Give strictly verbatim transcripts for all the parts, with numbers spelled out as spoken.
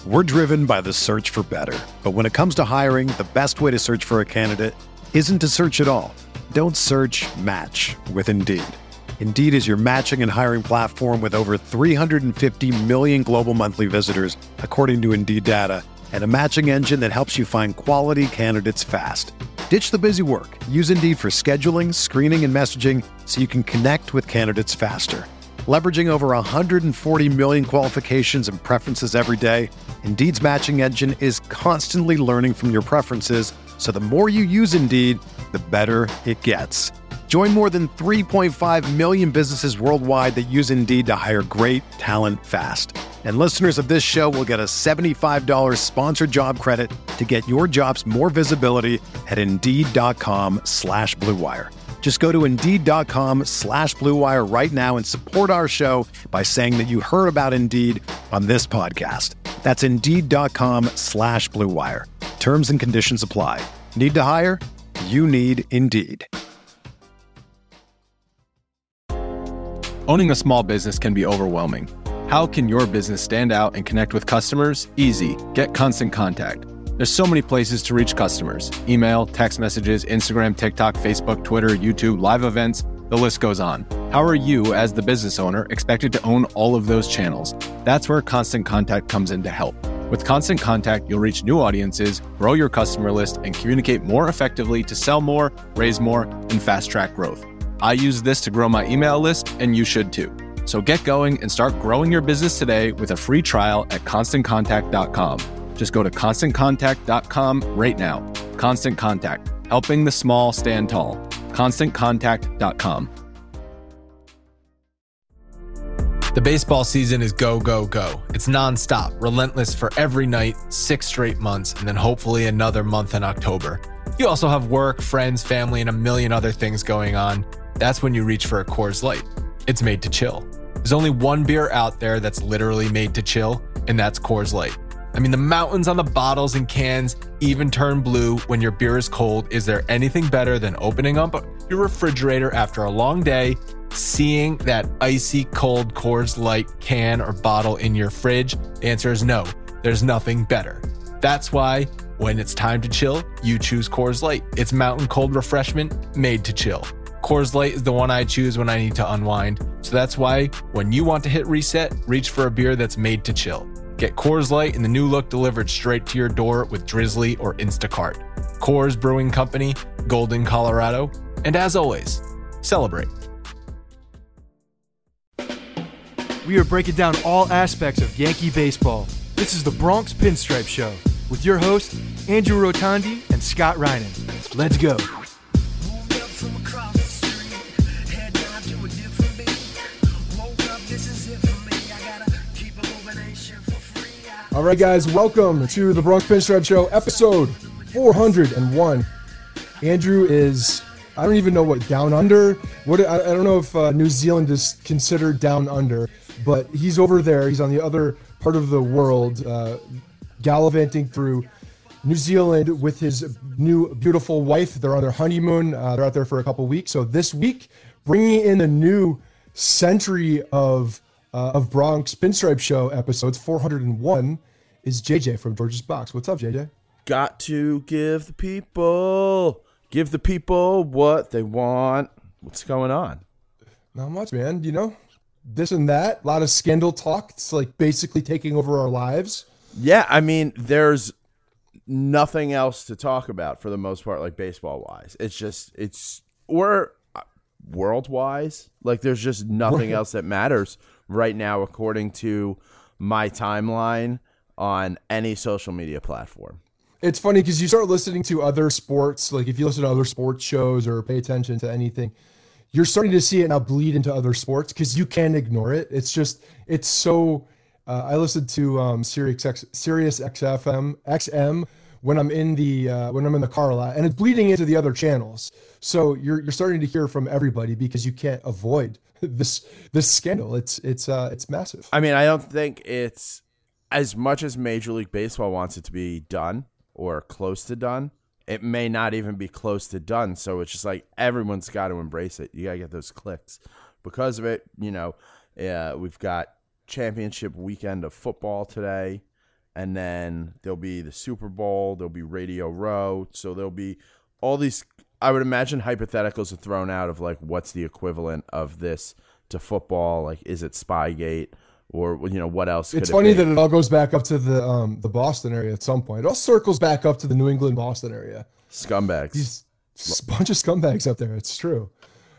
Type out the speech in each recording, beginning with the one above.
We're driven by the search for better. But when it comes to hiring, the best way to search for a candidate isn't to search at all. Don't search, match with Indeed. Indeed is your matching and hiring platform with over three hundred fifty million global monthly visitors, according to Indeed data, and a matching engine that helps you find quality candidates fast. Ditch the busy work. Use Indeed for scheduling, screening, and messaging so you can connect with candidates faster. Leveraging over one hundred forty million qualifications and preferences every day, Indeed's matching engine is constantly learning from your preferences, so the more you use Indeed, the better it gets. Join more than three point five million businesses worldwide that use Indeed to hire great talent fast. And listeners of this show will get a seventy-five dollars sponsored job credit to get your jobs more visibility at Indeed.com slash Blue Wire. Just go to Indeed.com slash Blue Wire right now and support our show by saying that you heard about Indeed on this podcast. That's Indeed.com slash Blue Wire. Terms and conditions apply. Need to hire? You need Indeed. Owning a small business can be overwhelming. How can your business stand out and connect with customers? Easy. Get Constant Contact. There's so many places to reach customers. Email, text messages, Instagram, TikTok, Facebook, Twitter, YouTube, live events, the list goes on. How are you, as the business owner, expected to own all of those channels? That's where Constant Contact comes in to help. With Constant Contact, you'll reach new audiences, grow your customer list, and communicate more effectively to sell more, raise more, and fast-track growth. I use this to grow my email list, and you should too. So get going and start growing your business today with a free trial at constant contact dot com. Just go to constant contact dot com right now. Constant Contact, helping the small stand tall. constant contact dot com. The baseball season is go, go, go. It's nonstop, relentless for every night, six straight months, and then hopefully another month in October. You also have work, friends, family, and a million other things going on. That's when you reach for a Coors Light. It's made to chill. There's only one beer out there that's literally made to chill, and that's Coors Light. I mean, the mountains on the bottles and cans even turn blue when your beer is cold. Is there anything better than opening up your refrigerator after a long day, seeing that icy cold Coors Light can or bottle in your fridge? The answer is no. There's nothing better. That's why when it's time to chill, you choose Coors Light. It's mountain cold refreshment made to chill. Coors Light is the one I choose when I need to unwind. So that's why when you want to hit reset, reach for a beer that's made to chill. Get Coors Light in the new look delivered straight to your door with Drizzly or Instacart. Coors Brewing Company, Golden, Colorado. And as always, celebrate. We are breaking down all aspects of Yankee baseball. This is the Bronx Pinstripe Show with your hosts, Andrew Rotondi and Scott Reinen. Let's go. All right, guys, welcome to the Bronx Pinstripe Show, episode four hundred one. Andrew is, I don't even know what down under, what I, I don't know if uh, New Zealand is considered down under, but he's over there. He's on the other part of the world, uh, gallivanting through New Zealand with his new beautiful wife. They're on their honeymoon. Uh, they're out there for a couple weeks. So this week, bringing in a new century of uh, of Bronx Pinstripe Show episodes, four hundred one, is J J from George's Box. What's up, J J? Got to give the people, give the people what they want. What's going on? Not much, man. You know, this and that. A lot of scandal talk. It's like basically taking over our lives. Yeah, I mean, there's nothing else to talk about for the most part, like baseball-wise. It's just, it's, or world-wise, like there's just nothing else that matters right now, according to my timeline on any social media platform. It's funny because you start listening to other sports, like if you listen to other sports shows or pay attention to anything, you're starting to see it now bleed into other sports because you can't ignore it. It's just, it's so, uh, I listened to um, Sirius, X, Sirius X F M, X M when I'm in the uh, when I'm in the car a lot, and it's bleeding into the other channels. So you're you're starting to hear from everybody because you can't avoid this this scandal. It's it's uh, it's massive. I mean, I don't think it's as much as Major League Baseball wants it to be done or close to done. It may not even be close to done. So it's just like everyone's got to embrace it. You got to get those clicks. Because of it, you know, uh, we've got championship weekend of football today. and then there'll be the Super Bowl, there'll be Radio Row, so there'll be all these, I would imagine hypotheticals are thrown out of like, what's the equivalent of this to football? Like, is it Spygate, or, you know, what else? It's could funny it be? that it all goes back up to the um, the Boston area at some point. It all circles back up to the New England, Boston area. Scumbags. These bunch of scumbags up there. It's true.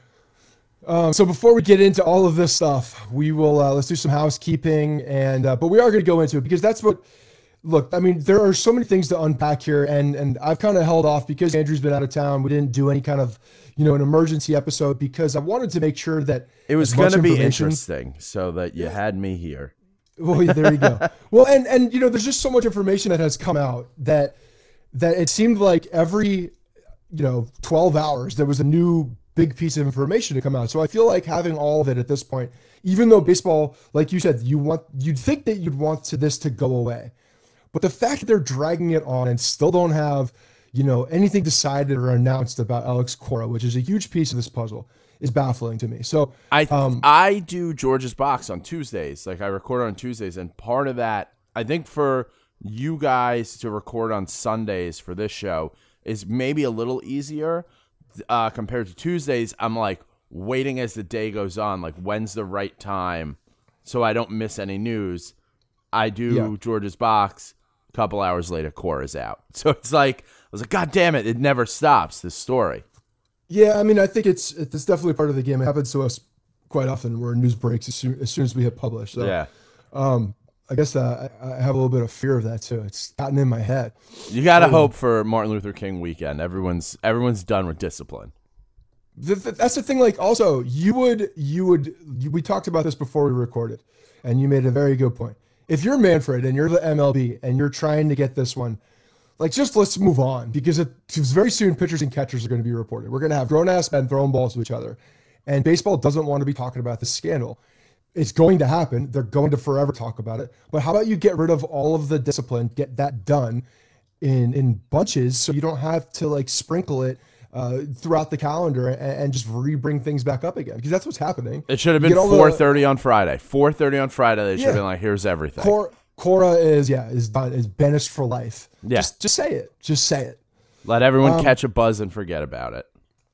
Um, so before we get into all of this stuff, we will uh, let's do some housekeeping, and uh, but we are going to go into it because that's what. Look, I mean, there are so many things to unpack here, and and I've kind of held off because Andrew's been out of town. We didn't do any kind of, you know, an emergency episode because I wanted to make sure that it was as much going to be information- interesting, so that you had me here. Well, yeah, there you go. Well, and and you know, there's just so much information that has come out that that it seemed like every, you know, twelve hours there was a new big piece of information to come out. So I feel like having all of it at this point, even though baseball, like you said, you want you'd think that you'd want to this to go away. But the fact that they're dragging it on and still don't have, you know, anything decided or announced about Alex Cora, which is a huge piece of this puzzle, is baffling to me. So I um, I do George's Box on Tuesdays. Like, I record on Tuesdays, and part of that, I think for you guys to record on Sundays for this show is maybe a little easier uh, compared to Tuesdays. I'm like waiting as the day goes on, like when's the right time so I don't miss any news. I do Yeah. George's Box. A couple hours later, Cora's out. So it's like, I was like, God damn it, it never stops, this story. yeah, I mean, I think it's it's definitely part of the game. It happens to us quite often where news breaks as soon as, soon as we hit publish. So, Yeah. um, I guess uh, I, I have a little bit of fear of that too. It's gotten in my head. You got to hope for Martin Luther King weekend. Everyone's everyone's done with discipline. The, the, that's the thing. Like, also, you would you would you, we talked about this before we recorded, and you made a very good point. If you're Manfred and you're the M L B and you're trying to get this one, like, just let's move on because it, because very soon pitchers and catchers are going to be reported. We're going to have grown-ass men throwing balls to each other, and baseball doesn't want to be talking about this scandal. It's going to happen. They're going to forever talk about it. But how about you get rid of all of the discipline, get that done in in bunches so you don't have to, like, sprinkle it uh, throughout the calendar and, and just re-bring things back up again, because that's what's happening. It should have You been get all the- four thirty on Friday. four thirty on Friday, they should have Yeah. been like, here's everything. Cor- Cora is, yeah, is done, is banished for life. Yeah. Just, just say it. Just say it. Let everyone Um, catch a buzz and forget about it.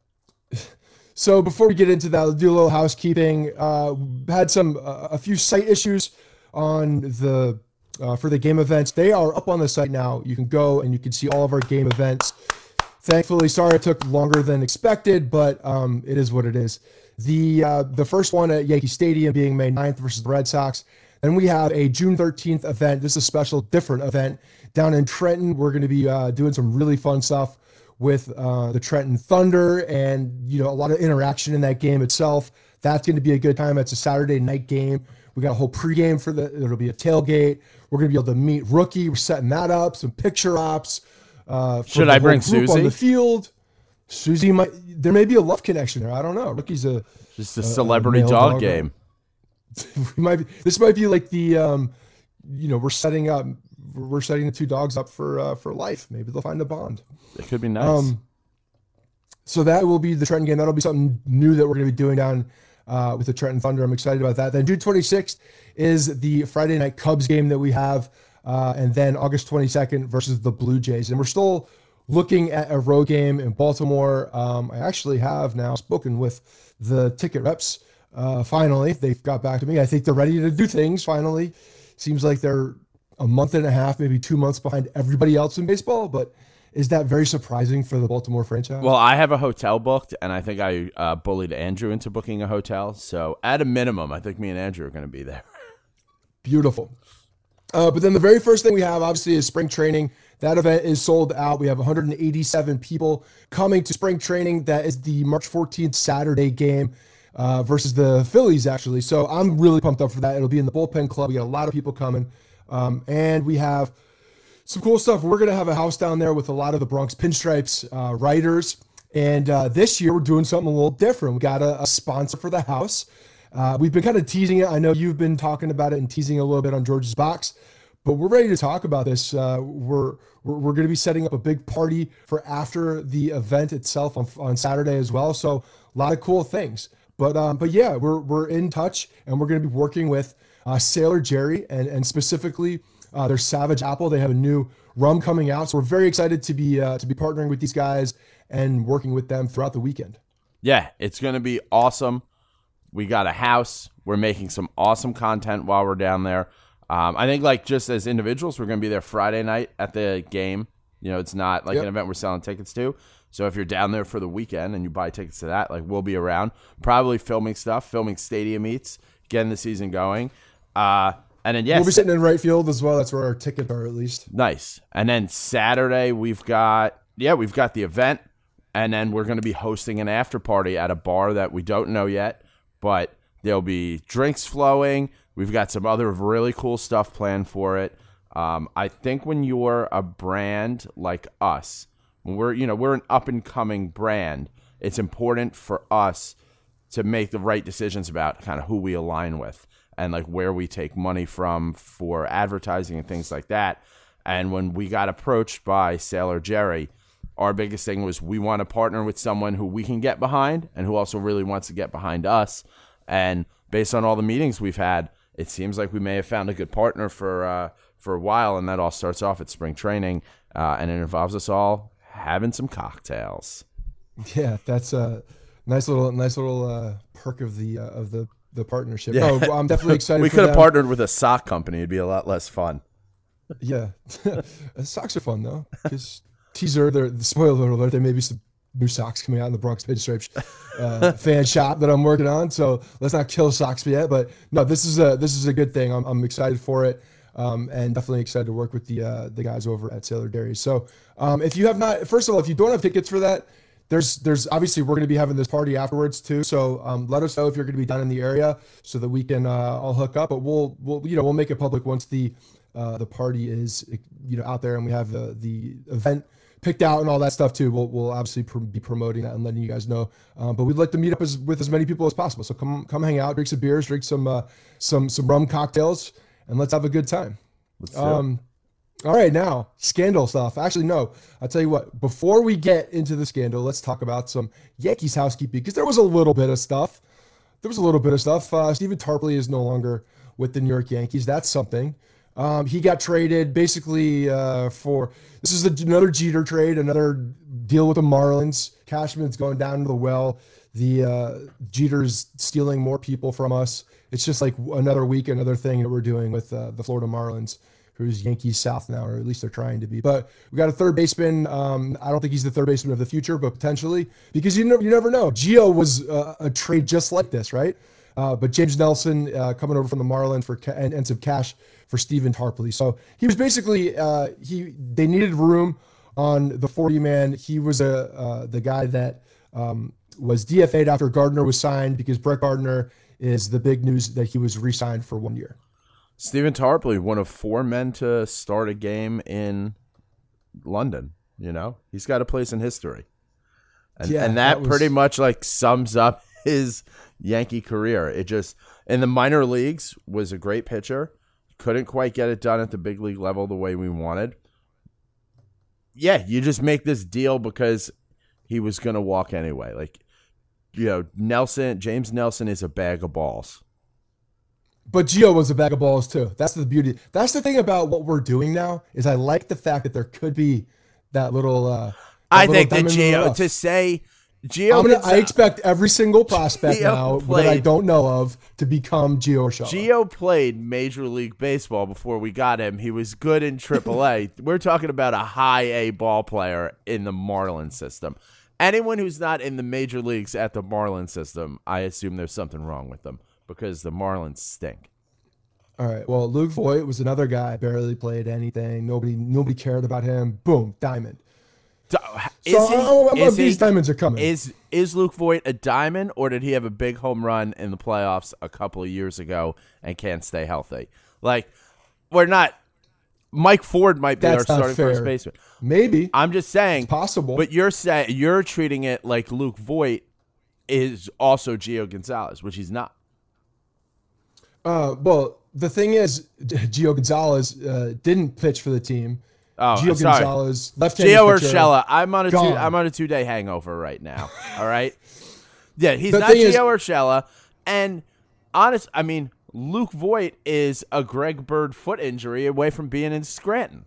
So before we get into that, let's do a little housekeeping. Uh, had some uh, a few site issues on the uh, for the game events. They are up on the site now. You can go and you can see all of our game events. Thankfully, sorry it took longer than expected, but um, it is what it is. The uh, the first one at Yankee Stadium being May ninth versus the Red Sox. Then we have a June thirteenth event. This is a special, different event down in Trenton. We're going to be uh, doing some really fun stuff with uh, the Trenton Thunder, and you know, a lot of interaction in that game itself. That's going to be a good time. It's a Saturday night game. We got a whole pregame for the. It'll be a tailgate. We're going to be able to meet Rookie. We're setting that up. Some picture ops. Uh, for Should the I whole bring group Susie? on the field? Susie might. There may be a love connection there. I don't know. Rookie's a. Just a a celebrity male dog dog. game. We might be. This might be like the. Um, you know, we're setting up. We're setting the two dogs up for uh, for life. Maybe they'll find a bond. It could be nice. Um, so that will be the Trenton game. That'll be something new that we're going to be doing down uh, with the Trenton Thunder. I'm excited about that. Then June twenty-sixth is the Friday night Cubs game that we have. Uh, and then August twenty-second versus the Blue Jays. And we're still looking at a road game in Baltimore. Um, I actually have now spoken with the ticket reps. Uh, finally, they've got back to me. I think they're ready to do things finally. Seems like they're a month and a half, maybe two months behind everybody else in baseball, but is that very surprising for the Baltimore franchise? Well, I have a hotel booked, and I think I uh, bullied Andrew into booking a hotel. So at a minimum, I think me and Andrew are going to be there. Beautiful. Uh, but then the very first thing we have, obviously, is spring training. That event is sold out. We have one hundred eighty-seven people coming to spring training. That is the March fourteenth Saturday game uh, versus the Phillies, actually. So I'm really pumped up for that. It'll be in the Bullpen Club. We got a lot of people coming. Um, and we have some cool stuff. We're going to have a house down there with a lot of the Bronx Pinstripes uh, writers. And uh, this year, we're doing something a little different. We got a, a sponsor for the house. Uh, we've been kind of teasing it. I know you've been talking about it and teasing a little bit on George's Box, but we're ready to talk about this. Uh, we're we're, we're going to be setting up a big party for after the event itself on, on Saturday as well. So a lot of cool things. But um, but yeah, we're we're in touch, and we're going to be working with uh, Sailor Jerry and and specifically Uh, there's Savage Apple. They have a new rum coming out. So we're very excited to be uh, to be partnering with these guys and working with them throughout the weekend. Yeah, it's going to be awesome. We got a house. We're making some awesome content while we're down there. Um, I think like just as individuals, we're going to be there Friday night at the game. You know, it's not like yep. an event we're selling tickets to. So if you're down there for the weekend and you buy tickets to that, like we'll be around, probably filming stuff, filming stadium eats, getting the season going. Uh, and then yes, we'll be sitting in right field as well. That's where our tickets are, at least. Nice. And then Saturday we've got yeah we've got the event, and then we're going to be hosting an after party at a bar that we don't know yet, but there'll be drinks flowing. We've got some other really cool stuff planned for it. Um, I think when you're a brand like us, when we're you know we're an up and coming brand, it's important for us to make the right decisions about kind of who we align with and like where we take money from for advertising and things like that. And when we got approached by Sailor Jerry, our biggest thing was we want to partner with someone who we can get behind and who also really wants to get behind us. And based on all the meetings we've had, it seems like we may have found a good partner for uh, for a while, and that all starts off at spring training, uh, and it involves us all having some cocktails. Yeah, that's a nice little nice little uh, perk of the uh, of the, the partnership. Yeah. Oh, I'm definitely excited. We for could have them. partnered with a sock company; it'd be a lot less fun. Yeah, socks are fun though. Because teaser, the spoiler alert, there may be some new socks coming out in the Bronx Pinstripes uh, fan shop that I'm working on. So let's not kill socks yet. But no, this is a this is a good thing. I'm I'm excited for it, um, and definitely excited to work with the uh, the guys over at Sailor Dairy. So um, if you have not, first of all, if you don't have tickets for that, there's there's obviously we're going to be having this party afterwards too. So um, let us know if you're going to be down in the area so that we can uh, all hook up. But we'll we'll you know we'll make it public once the uh, the party is you know out there and we have the the event picked out and all that stuff too. We'll we'll obviously pr- be promoting that and letting you guys know. Um, but we'd like to meet up as, with as many people as possible. So come come hang out, drink some beers, drink some uh, some some rum cocktails, and let's have a good time. Let's um, all right, now scandal stuff. Actually, no. I'll tell you what. Before we get into the scandal, let's talk about some Yankees housekeeping because there was a little bit of stuff. There was a little bit of stuff. Uh, Stephen Tarpley is no longer with the New York Yankees. That's something. Um, he got traded basically uh, for this is a, another Jeter trade, another deal with the Marlins. Cashman's going down to the well. The uh, Jeter's stealing more people from us. It's just like another week, another thing that we're doing with uh, the Florida Marlins, who's Yankees South now, or at least they're trying to be. But we got a third baseman. Um, I don't think he's the third baseman of the future, but potentially because you never you never know. Gio was uh, a trade just like this, right? Uh, but James Nelson uh, coming over from the Marlins for ca- and, and some cash for Stephen Tarpley. So he was basically uh, he. They needed room on the forty man. He was a uh, the guy that um, was D F A'd after Gardner was signed because Brett Gardner is the big news that he was re-signed for one year. Stephen Tarpley, one of four men to start a game in London. You know, he's got a place in history, and yeah, and that, that was... pretty much like sums up his Yankee career. It just in the minor leagues was a great pitcher. Couldn't quite get it done at the big league level the way we wanted. Yeah, you just make this deal because he was going to walk anyway. Like, you know, Nelson, James Nelson is a bag of balls. But Gio was a bag of balls too. That's the beauty. That's the thing about what we're doing now is I like the fact that there could be that little. Uh, that I little think that Gio to say. Gio I'm gonna, I expect every single prospect Gio now played, that I don't know of to become Gio Urshela. Gio played Major League Baseball before we got him. He was good in triple A. We're talking about a high A ball player in the Marlins system. Anyone who's not in the major leagues at the Marlins system, I assume there's something wrong with them because the Marlins stink. All right. Well, Luke Voigt was another guy, barely played anything. Nobody nobody cared about him. Boom, diamond. Is so he, I, I, is these he, diamonds are coming. Is is Luke Voigt a diamond, or did he have a big home run in the playoffs a couple of years ago and can't stay healthy? Like, we're not. Mike Ford might be That's our not starting fair. first baseman. Maybe. I'm just saying. It's possible. But you're saying you're treating it like Luke Voigt is also Gio Gonzalez, which he's not. Uh, well, the thing is, Gio Gonzalez uh, didn't pitch for the team. Oh, Gio sorry. Gonzalez, left-handed Gio pitcher, Urshela. I'm on a two, gone. I'm on a two day hangover right now. All right. Yeah, he's The not thing Gio is- Urshela. And honest, I mean, Luke Voigt is a Greg Bird foot injury away from being in Scranton.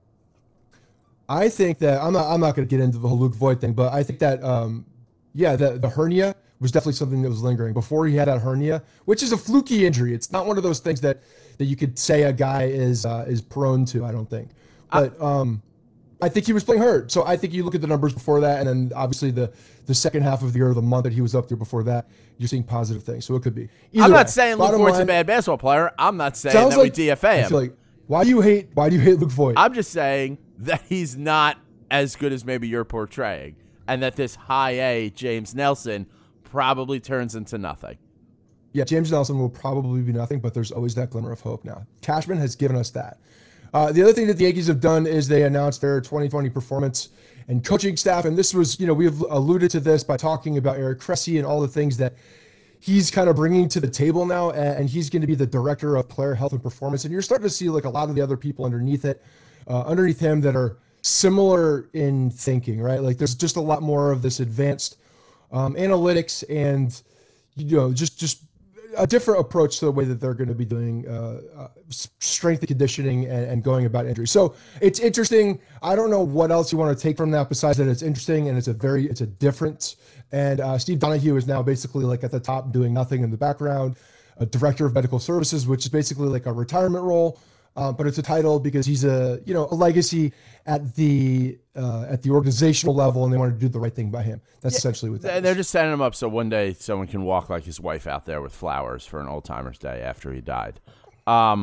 I think that I'm not. I'm not going to get into the whole Luke Voigt thing, but I think that, um, yeah, the, the hernia was definitely something that was lingering before he had that hernia, which is a fluky injury. It's not one of those things that, that you could say a guy is uh, is prone to. I don't think, but um, I think he was playing hurt. So I think you look at the numbers before that, and then obviously the the second half of the year, or the month that he was up there before that, you're seeing positive things. So it could be. Either I'm not way, saying Luke Voigt's a bad basketball player. I'm not saying that like, we D F A him. I feel like, why do you hate? Why do you hate Luke Voigt? I'm just saying that he's not as good as maybe you're portraying, and that this high A James Nelson probably turns into nothing. Yeah, James Nelson will probably be nothing, but there's always that glimmer of hope now. Cashman has given us that. Uh, the other thing that the Yankees have done is they announced their twenty twenty performance and coaching staff, and this was, you know, we've alluded to this by talking about Eric Cressey and all the things that he's kind of bringing to the table now, and he's going to be the director of player health and performance, and you're starting to see like a lot of the other people underneath it, uh, underneath him that are similar in thinking, right? Like there's just a lot more of this advanced um, analytics and, you know, just just a different approach to the way that they're going to be doing uh, uh, strength and conditioning and, and going about injury. So it's interesting. I don't know what else you want to take from that besides that it's interesting and it's a very, it's a difference. And uh, Steve Donahue is now basically like at the top doing nothing in the background, a director of medical services, which is basically like a retirement role. Um, but it's a title because he's a, you know, a legacy at the uh, at the organizational level, and they want to do the right thing by him. That's yeah, essentially what that and they're is. just setting him up so one day someone can walk like his wife out there with flowers for an old timers day after he died. Um,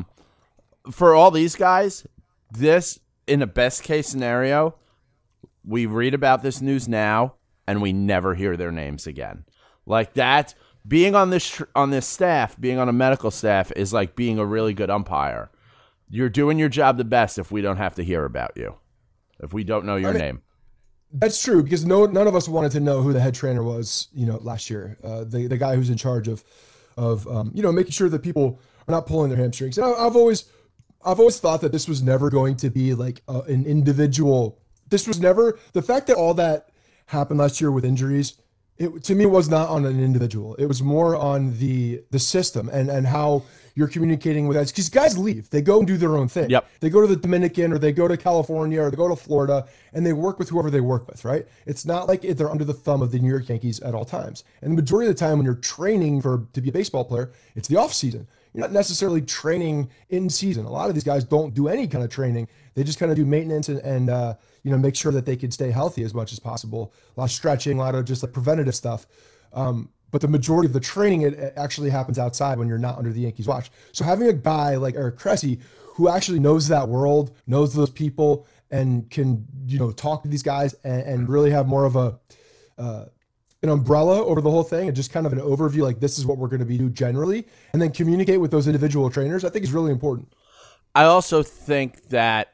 for all these guys, this in a best case scenario, we read about this news now and we never hear their names again. Like that, being on this on this staff, being on a medical staff is like being a really good umpire. You're doing your job the best if we don't have to hear about you, if we don't know your I mean, name. That's true, because no, none of us wanted to know who the head trainer was, you know, last year. Uh, the the guy who's in charge of, of um, you know, making sure that people are not pulling their hamstrings. And I, I've always, I've always thought that this was never going to be like a, an individual. This was never the fact that all that happened last year with injuries. It to me was not on an individual. It was more on the the system and and how you're communicating with guys, because guys leave. They go and do their own thing. Yep. They go to the Dominican or they go to California or they go to Florida and they work with whoever they work with, right? It's not like they're under the thumb of the New York Yankees at all times. And the majority of the time when you're training for to be a baseball player, it's the off season. You're not necessarily training in season. A lot of these guys don't do any kind of training. They just kind of do maintenance and, and uh, you know, make sure that they can stay healthy as much as possible. A lot of stretching, a lot of just like preventative stuff. Um, But the majority of the training, it actually happens outside when you're not under the Yankees' watch. So having a guy like Eric Cressey, who actually knows that world, knows those people, and can, you know, talk to these guys and, and really have more of a uh, an umbrella over the whole thing and just kind of an overview, like this is what we're going to be doing generally, and then communicate with those individual trainers, I think is really important. I also think that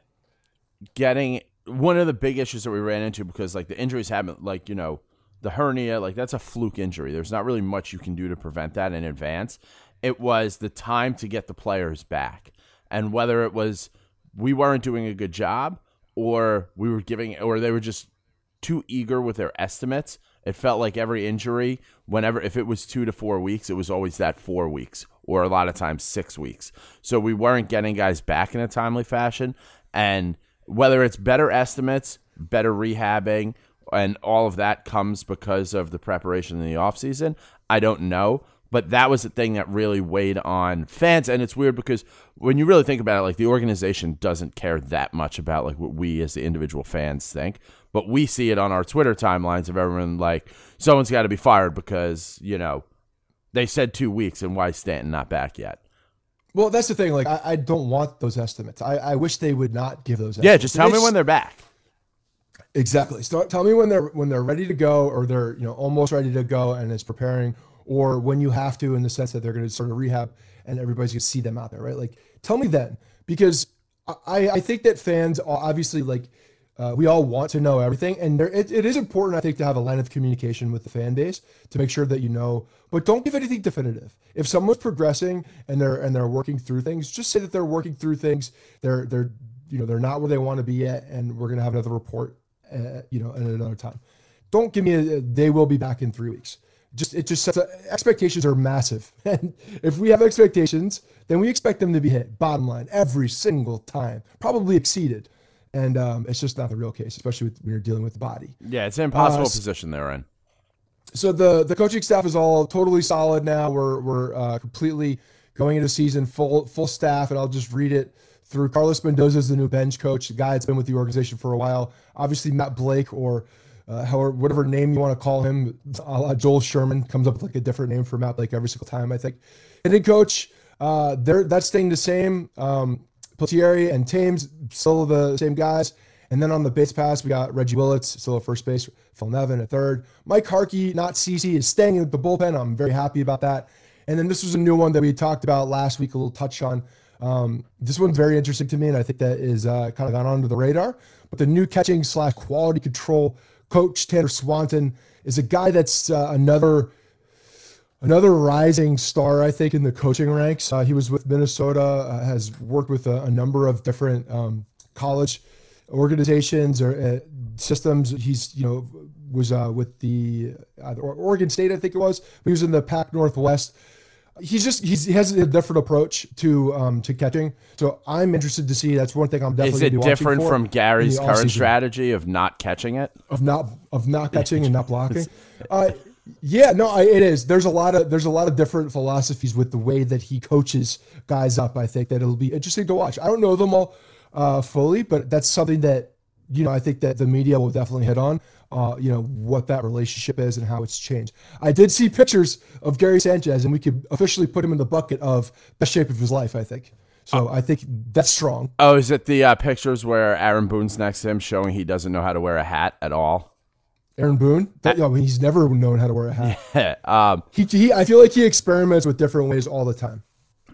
getting one of the big issues that we ran into, because like the injuries happen, like, you know, the hernia, like that's a fluke injury. There's not really much you can do to prevent that in advance. It was the time to get the players back. And whether it was we weren't doing a good job or we were giving, or they were just too eager with their estimates. It felt like every injury, whenever, if it was two to four weeks, it was always that four weeks or a lot of times six weeks. So we weren't getting guys back in a timely fashion. And whether it's better estimates, better rehabbing, and all of that comes because of the preparation in the offseason, I don't know. But that was the thing that really weighed on fans. And it's weird because when you really think about it, like the organization doesn't care that much about like what we as the individual fans think. But we see it on our Twitter timelines of everyone like, someone's got to be fired because, you know, they said two weeks and why is Stanton not back yet? Well, that's the thing. Like, I, I don't want those estimates. I, I wish they would not give those estimates. Yeah, just tell me when they're back. Exactly. So tell me when they're when they're ready to go, or they're, you know, almost ready to go and it's preparing, or when you have to, in the sense that they're going to start a rehab and everybody's going to see them out there, right? Like, tell me then, because I, I think that fans are obviously like, uh, we all want to know everything, and there, it, it is important, I think, to have a line of communication with the fan base to make sure that you know, but don't give anything definitive. If someone's progressing and they're and they're working through things, just say that they're working through things. They're they're you know they're not where they want to be yet, and we're going to have another report. Uh, you know, at another time. Don't give me a, they will be back in three weeks. just it just sets a, expectations are massive. And if we have expectations, then we expect them to be hit, bottom line, every single time, probably exceeded. And um, it's just not the real case, especially with, when you're dealing with the body. Yeah, it's an impossible Uh, position they're in. So the the coaching staff is all totally solid now. We're we're uh, completely going into season full full staff, and I'll just read it through. Carlos Mendoza is the new bench coach, the guy that's been with the organization for a while. Obviously, Matt Blake, or uh, however whatever name you want to call him, uh, Joel Sherman comes up with like a different name for Matt Blake every single time, I think. And then coach, uh, they're that's staying the same. Um, Peltieri and Thames still the same guys. And then on the base pass, we got Reggie Willits, still at first base, Phil Nevin at third. Mike Harkey, not C C, is staying in the bullpen. I'm very happy about that. And then this was a new one that we talked about last week, a little touch on. Um, this one's very interesting to me, and I think that is uh, kind of gone under the radar. But the new catching slash quality control coach, Tanner Swanton, is a guy that's uh, another another rising star, I think, in the coaching ranks. Uh, he was with Minnesota, uh, has worked with a, a number of different um, college organizations or uh, systems. He's, you know, was uh, with the uh, Oregon State, I think it was. He was in the Pac Northwest. He's just he's, he has a different approach to um, to catching. So I'm interested to see. That's one thing I'm definitely. Is it different from Gary's current strategy of not catching it? Of not of not catching and not blocking. Uh, yeah, no, I, it is. There's a lot of there's a lot of different philosophies with the way that he coaches guys up. I think that it'll be interesting to watch. I don't know them all uh, fully, but that's something that, you know, I think that the media will definitely hit on. Uh, you know, what that relationship is and how it's changed. I did see pictures of Gary Sanchez, and we could officially put him in the bucket of best shape of his life, I think. So I think that's strong. Oh, is it the uh, pictures where Aaron Boone's next to him showing he doesn't know how to wear a hat at all? Aaron Boone? That, you know, he's never known how to wear a hat. Yeah, um, he, he, I feel like he experiments with different ways all the time.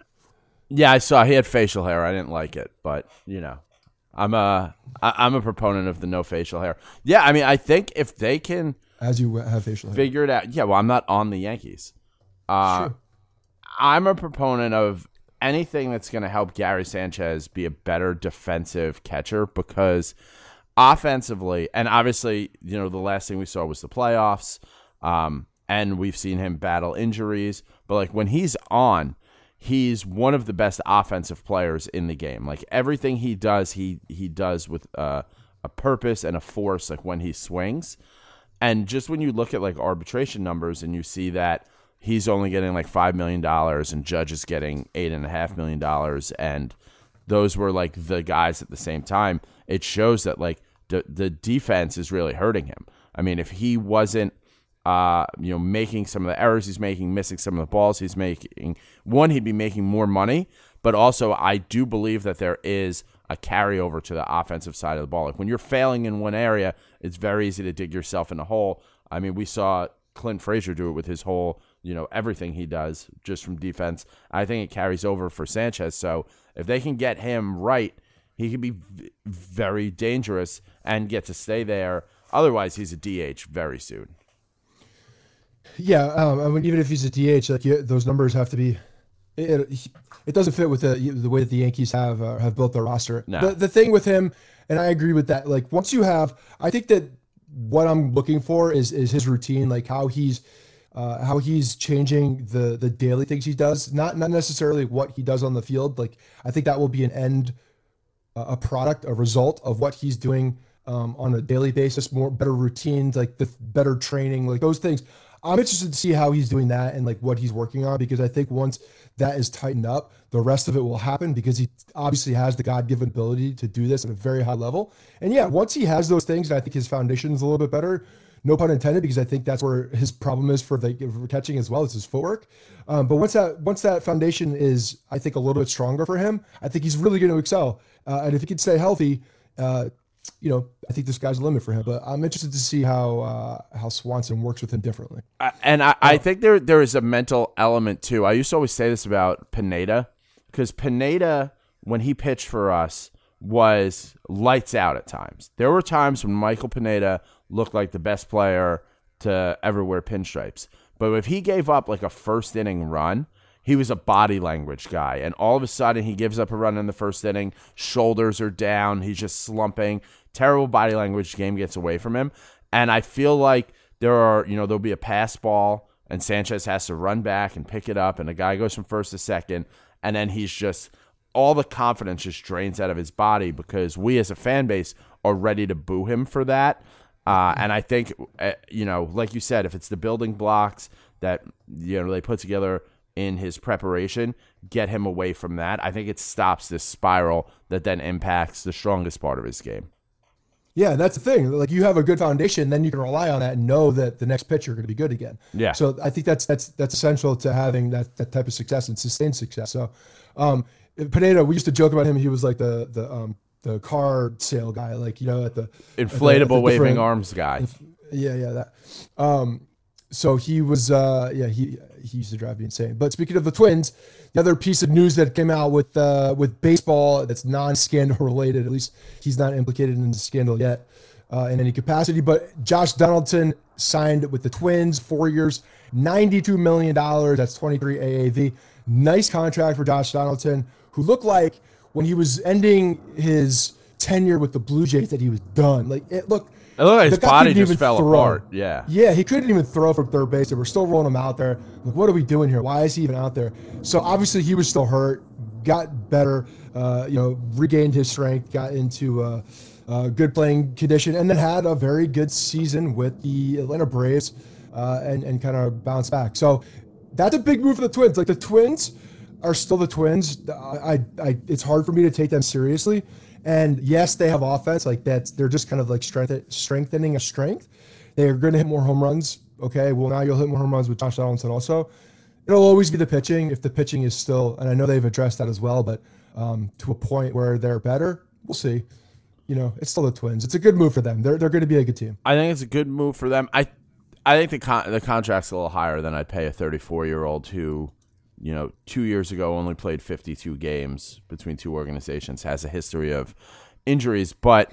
Yeah, I saw he had facial hair. I didn't like it, but, you know. I'm a I'm a proponent of the no facial hair. Yeah, I mean, I think if they can, as you have facial hair, figure it out. Yeah, well, I'm not on the Yankees. Uh, sure. I'm a proponent of anything that's going to help Gary Sanchez be a better defensive catcher, because offensively, and obviously, you know, the last thing we saw was the playoffs, um, and we've seen him battle injuries. But like when he's on, he's one of the best offensive players in the game. Like everything he does, he he does with uh, a purpose and a force. Like when he swings, and just when you look at like arbitration numbers and you see that he's only getting like five million dollars and Judge is getting eight and a half million dollars, and those were like the guys at the same time. It shows that like the the defense is really hurting him. I mean, if he wasn't, Uh, you know, making some of the errors he's making, missing some of the balls he's making, one, he'd be making more money, but also I do believe that there is a carryover to the offensive side of the ball. Like when you're failing in one area, it's very easy to dig yourself in a hole. I mean, we saw Clint Frazier do it with his whole, you know, everything he does just from defense. I think it carries over for Sanchez. So if they can get him right, he could be v- very dangerous and get to stay there. Otherwise, he's a D H very soon. Yeah, um, I mean, even if he's a D H, like you, those numbers have to be. It, it, it doesn't fit with the the way that the Yankees have uh, have built their roster. No. The the thing with him, and I agree with that. Like once you have, I think that what I'm looking for is is his routine, like how he's uh, how he's changing the the daily things he does, not not necessarily what he does on the field. Like I think that will be an end, uh, a product, a result of what he's doing um, on a daily basis. More better routines, like the better training, like those things. I'm interested to see how he's doing that and like what he's working on, because I think once that is tightened up, the rest of it will happen, because he obviously has the God-given ability to do this at a very high level. And yeah, once he has those things, and I think his foundation is a little bit better, no pun intended, because I think that's where his problem is for the for catching as well as his footwork. Um, but once that once that foundation is, I think, a little bit stronger for him, I think he's really going to excel. Uh, and if he can stay healthy, uh, you know, I think this guy's the limit for him. But I'm interested to see how uh, how Swanson works with him differently. Uh, and I, I think there there is a mental element too. I used to always say this about Pineda, because Pineda, when he pitched for us, was lights out at times. There were times when Michael Pineda looked like the best player to ever wear pinstripes. But if he gave up like a first inning run, he was a body language guy, and all of a sudden he gives up a run in the first inning, shoulders are down, he's just slumping, terrible body language, game gets away from him. And I feel like there are, you know, there'll be a pass ball and Sanchez has to run back and pick it up, and the guy goes from first to second, and then he's just all the confidence just drains out of his body because we as a fan base are ready to boo him for that. Uh, and I think, uh, you know, like you said, if it's the building blocks that, you know, they put together in his preparation, get him away from that. I think it stops this spiral that then impacts the strongest part of his game. Yeah, that's the thing. Like, you have a good foundation, then you can rely on that and know that the next pitch are going to be good again. Yeah. So I think that's that's that's essential to having that that type of success and sustained success. So, um, Pineda, we used to joke about him. He was like the the um the car sale guy, like, you know, at the inflatable at the, at the waving arms guy. Yeah, yeah, that. Um, so he was, uh, yeah, he he used to drive me insane. But speaking of the Twins, the other piece of news that came out with uh, with baseball that's non-scandal related, at least he's not implicated in the scandal yet uh, in any capacity, but Josh Donaldson signed with the Twins, four years, ninety-two million dollars. That's twenty-three A A V. Nice contract for Josh Donaldson, who looked like when he was ending his tenure with the Blue Jays that he was done. Like, it looked, it looked like his body just fell throw. apart. Yeah. Yeah, he couldn't even throw from third base. They were still rolling him out there. Like, what are we doing here? Why is he even out there? So obviously he was still hurt, got better, uh, you know, regained his strength, got into uh, uh, good playing condition, and then had a very good season with the Atlanta Braves uh, and, and kind of bounced back. So that's a big move for the Twins. Like, the Twins are still the Twins. I, I, it's hard for me to take them seriously. And yes, they have offense. Like, that's, they're just kind of like strength, strengthening a strength. They're going to hit more home runs. Okay, well, now you'll hit more home runs with Josh Donaldson also. It'll always be the pitching. If the pitching is still, and I know they've addressed that as well, but um, to a point where they're better, we'll see. You know, it's still the Twins. It's a good move for them. They're they're going to be a good team. I think it's a good move for them. I I think the con- the contract's a little higher than I'd pay a thirty-four-year-old who, you know, two years ago only played fifty-two games between two organizations, has a history of injuries. But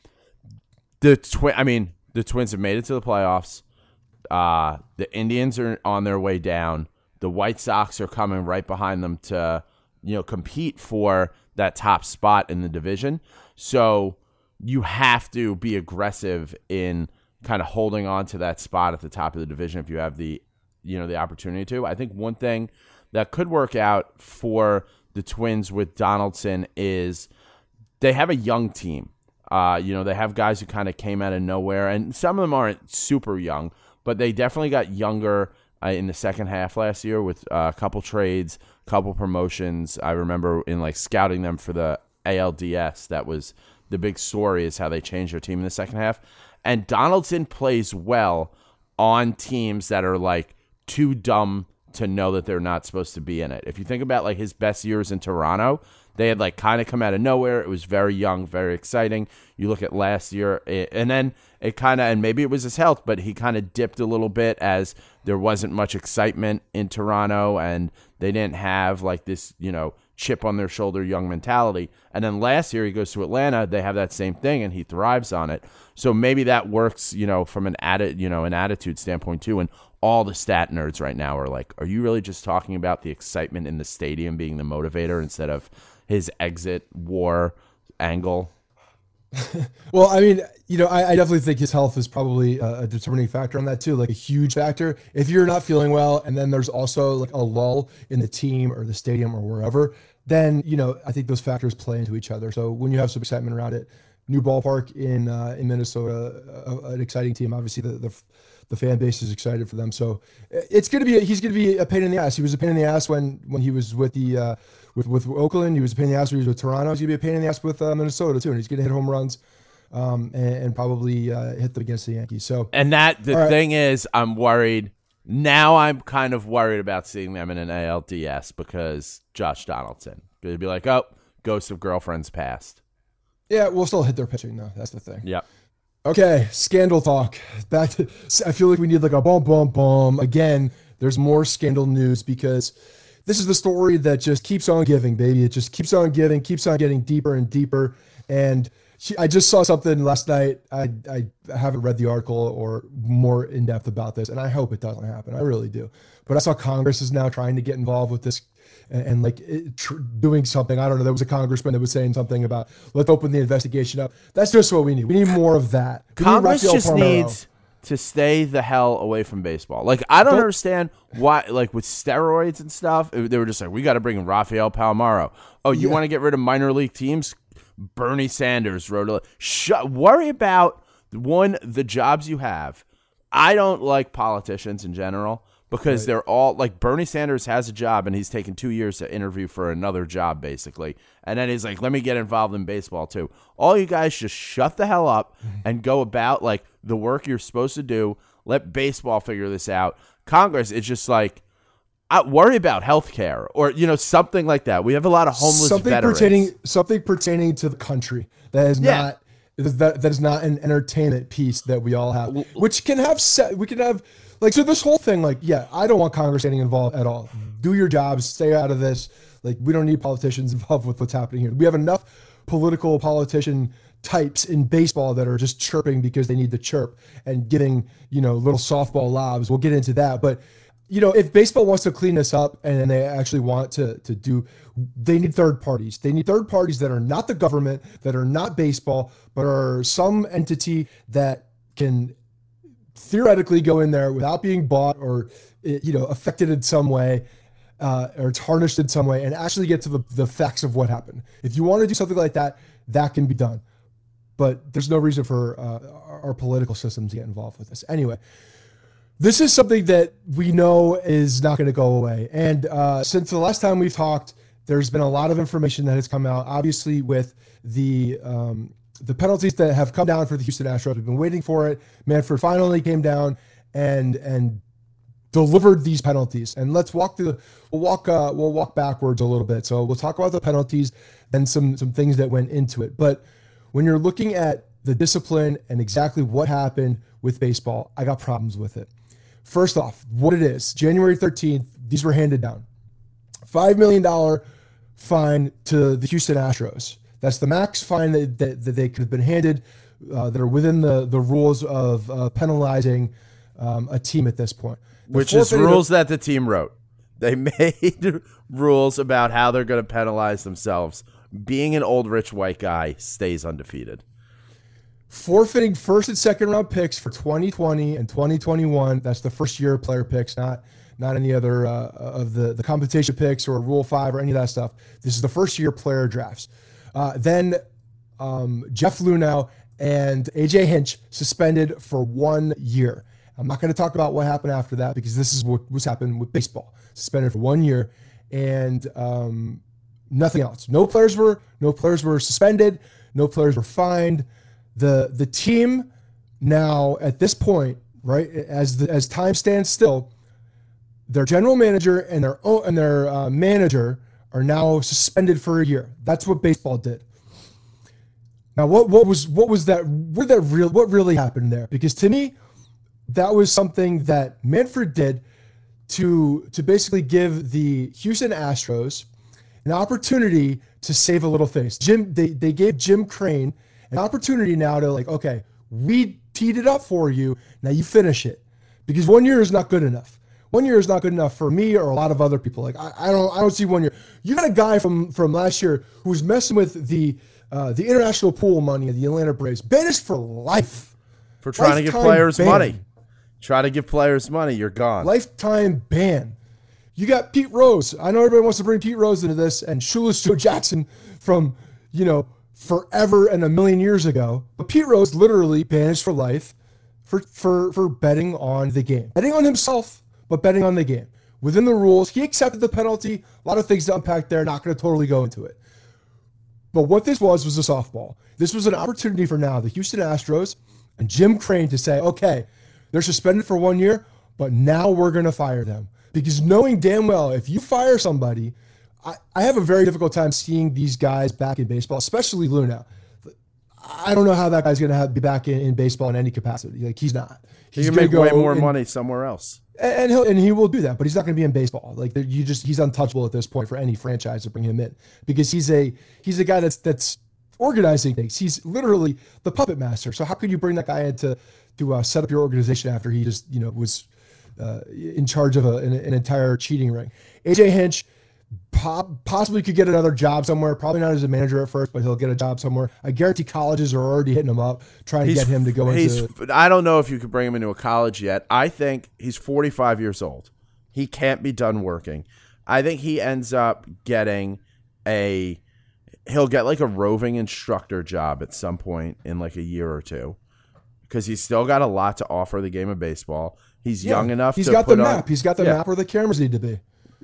the twi- I mean, the Twins have made it to the playoffs. Uh, the Indians are on their way down. The White Sox are coming right behind them to, you know, compete for that top spot in the division. So you have to be aggressive in kind of holding on to that spot at the top of the division if you have the, you know, the opportunity to. I think one thing that could work out for the Twins with Donaldson is they have a young team. Uh, you know, they have guys who kind of came out of nowhere, and some of them aren't super young, but they definitely got younger uh, in the second half last year with uh, a couple trades, a couple promotions. I remember in like scouting them for the A L D S, that was the big story, is how they changed their team in the second half. And Donaldson plays well on teams that are like too dumb to know that they're not supposed to be in it. If you think about like his best years in Toronto, they had like kind of come out of nowhere. It was very young, very exciting. You look at last year, and then it kind of, and maybe it was his health, but he kind of dipped a little bit as there wasn't much excitement in Toronto, and they didn't have like this, you know, chip on their shoulder young mentality. And then last year he goes to Atlanta, they have that same thing, and he thrives on it. So maybe that works, you know, from an atti- you know, an attitude standpoint too. And all the stat nerds right now are like, are you really just talking about the excitement in the stadium being the motivator instead of his exit war angle? Well, I mean, you know, I, I definitely think his health is probably a, a determining factor on that too, like a huge factor. If you're not feeling well, and then there's also like a lull in the team or the stadium or wherever, then, you know, I think those factors play into each other. So when you have some excitement around it, new ballpark in uh, in Minnesota, uh, an exciting team. Obviously, the, the the fan base is excited for them. So it's going to be, he's going to be a pain in the ass. He was a pain in the ass when, when he was with the, uh, with, with Oakland. He was a pain in the ass when he was with Toronto. He's going to be a pain in the ass with uh, Minnesota too. And he's going to hit home runs um, and, and probably uh, hit them against the Yankees. So, and that, the right. thing is, I'm worried. Now I'm kind of worried about seeing them in an A L D S because Josh Donaldson. They'd be like, oh, ghost of girlfriends past. Yeah, we'll still hit their pitching though. That's the thing. Yep. Okay, scandal talk. Back to, I feel like we need like a boom, boom, boom. Again, there's more scandal news because this is the story that just keeps on giving, baby. It just keeps on giving, keeps on getting deeper and deeper. And she, I just saw something last night. I, I haven't read the article or more in depth about this, and I hope it doesn't happen. I really do. But I saw Congress is now trying to get involved with this and, and like it, tr- doing something. I don't know. There was a congressman that was saying something about let's open the investigation up. That's just what we need. We need more of that. We Congress just Parnero. needs to stay the hell away from baseball. Like, I don't, Don't- understand why, like, with steroids and stuff, they were just like, we got to bring in Rafael Palmeiro. Oh, you Yeah. want to get rid of minor league teams? Bernie Sanders wrote a Shut. Worry about, one, the jobs you have. I don't like politicians in general because Right. they're all, like, Bernie Sanders has a job and he's taken two years to interview for another job, basically. And then he's like, let me get involved in baseball, too. All you guys just shut the hell up and go about, like, the work you're supposed to do. Let baseball figure this out. Congress, it's just like, I worry about health care or, you know, something like that. We have a lot of homeless something veterans. pertaining something pertaining to the country that is Yeah. not that that is not an entertainment piece that we all have, which can have set we can have like so this whole thing, like, yeah, I don't want Congress getting involved at all. Do your jobs, stay out of this. Like, we don't need politicians involved with what's happening here. We have enough political politician types in baseball that are just chirping because they need to chirp and getting, you know, little softball lobs. We'll get into that, but you know, if baseball wants to clean this up and they actually want to to do, they need third parties. They need third parties that are not the government, that are not baseball, but are some entity that can theoretically go in there without being bought or, you know, affected in some way, uh, or tarnished in some way, and actually get to the, the facts of what happened. If you want to do something like that, that can be done. But there's no reason for uh, our political system to get involved with this. Anyway, this is something that we know is not going to go away. And uh, since the last time we've talked, there's been a lot of information that has come out, obviously with the um, the penalties that have come down for the Houston Astros. We've been waiting for it. Manfred finally came down and and delivered these penalties. And let's walk through the, we'll walk uh, we'll walk backwards a little bit. So we'll talk about the penalties and some some things that went into it. But when you're looking at the discipline and exactly what happened with baseball, I got problems with it. First off, what it is, January thirteenth, these were handed down. five million dollars fine to the Houston Astros. That's the max fine that, that, that they could have been handed uh, that are within the, the rules of uh, penalizing um, a team at this point. The Which is forfeited- rules that the team wrote. They made rules about how they're going to penalize themselves. Being an old rich white guy stays undefeated. Forfeiting first and second round picks for twenty twenty and twenty twenty-one. That's the first year player picks, not not any other uh, of the, the compensation picks or Rule five or any of that stuff. This is the first year player drafts. Uh, then um, Jeff Luhnow and A J Hinch suspended for one year. I'm not going to talk about what happened after that because this is what was happened with baseball. Suspended for one year and um, nothing else. No players were no players were suspended. No players were fined. The the team now at this point, right, as the, as time stands still, their general manager and their own, and their uh, manager are now suspended for a year. That's what baseball did. Now, what what was what was that? What that real? What really happened there? Because to me, that was something that Manfred did to to basically give the Houston Astros an opportunity to save a little face. Jim, they they gave Jim Crane an opportunity now to like, okay, we teed it up for you. Now you finish it, because one year is not good enough. One year is not good enough for me or a lot of other people. Like I, I don't, I don't see one year. You got a guy from from last year who was messing with the uh, the international pool money of the Atlanta Braves, banished for life, For trying to give Lifetime players ban. money. Try to give players money, you're gone. lifetime ban. You got Pete Rose. I know everybody wants to bring Pete Rose into this, and Shoeless Joe Jackson from, you know, forever and a million years ago. But Pete Rose literally banished for life for, for, for betting on the game. Betting on himself, but betting on the game. Within the rules, he accepted the penalty. A lot of things to unpack there. Not going to totally go into it. But what this was was a softball. This was an opportunity for now the Houston Astros and Jim Crane to say, okay, they're suspended for one year, but now we're going to fire them. Because knowing damn well, if you fire somebody, I, I have a very difficult time seeing these guys back in baseball, especially Luhnow. I don't know how that guy's going to have, be back in, in baseball in any capacity. Like, he's not. He He's can gonna make way go more and- money somewhere else. and he'll and he will do that, but he's not going to be in baseball. Like you just, he's untouchable at this point for any franchise to bring him in, because he's a he's a guy that's that's organizing things. He's literally the puppet master. So how could you bring that guy in to to uh, set up your organization after he just you know was uh, in charge of a, an, an entire cheating ring? A J Hinch, possibly could get another job somewhere. Probably not as a manager at first, but he'll get a job somewhere. I guarantee colleges are already hitting him up, trying to He's- get him to go he's, into. I don't know if you could bring him into a college yet. I think he's forty-five years old. He can't be done working. I think he ends up getting a. He'll get like a roving instructor job at some point in like a year or two, because he's still got a lot to offer the game of baseball. He's Yeah, young enough. He's to got the put map. On, he's got the yeah. map where the cameras need to be.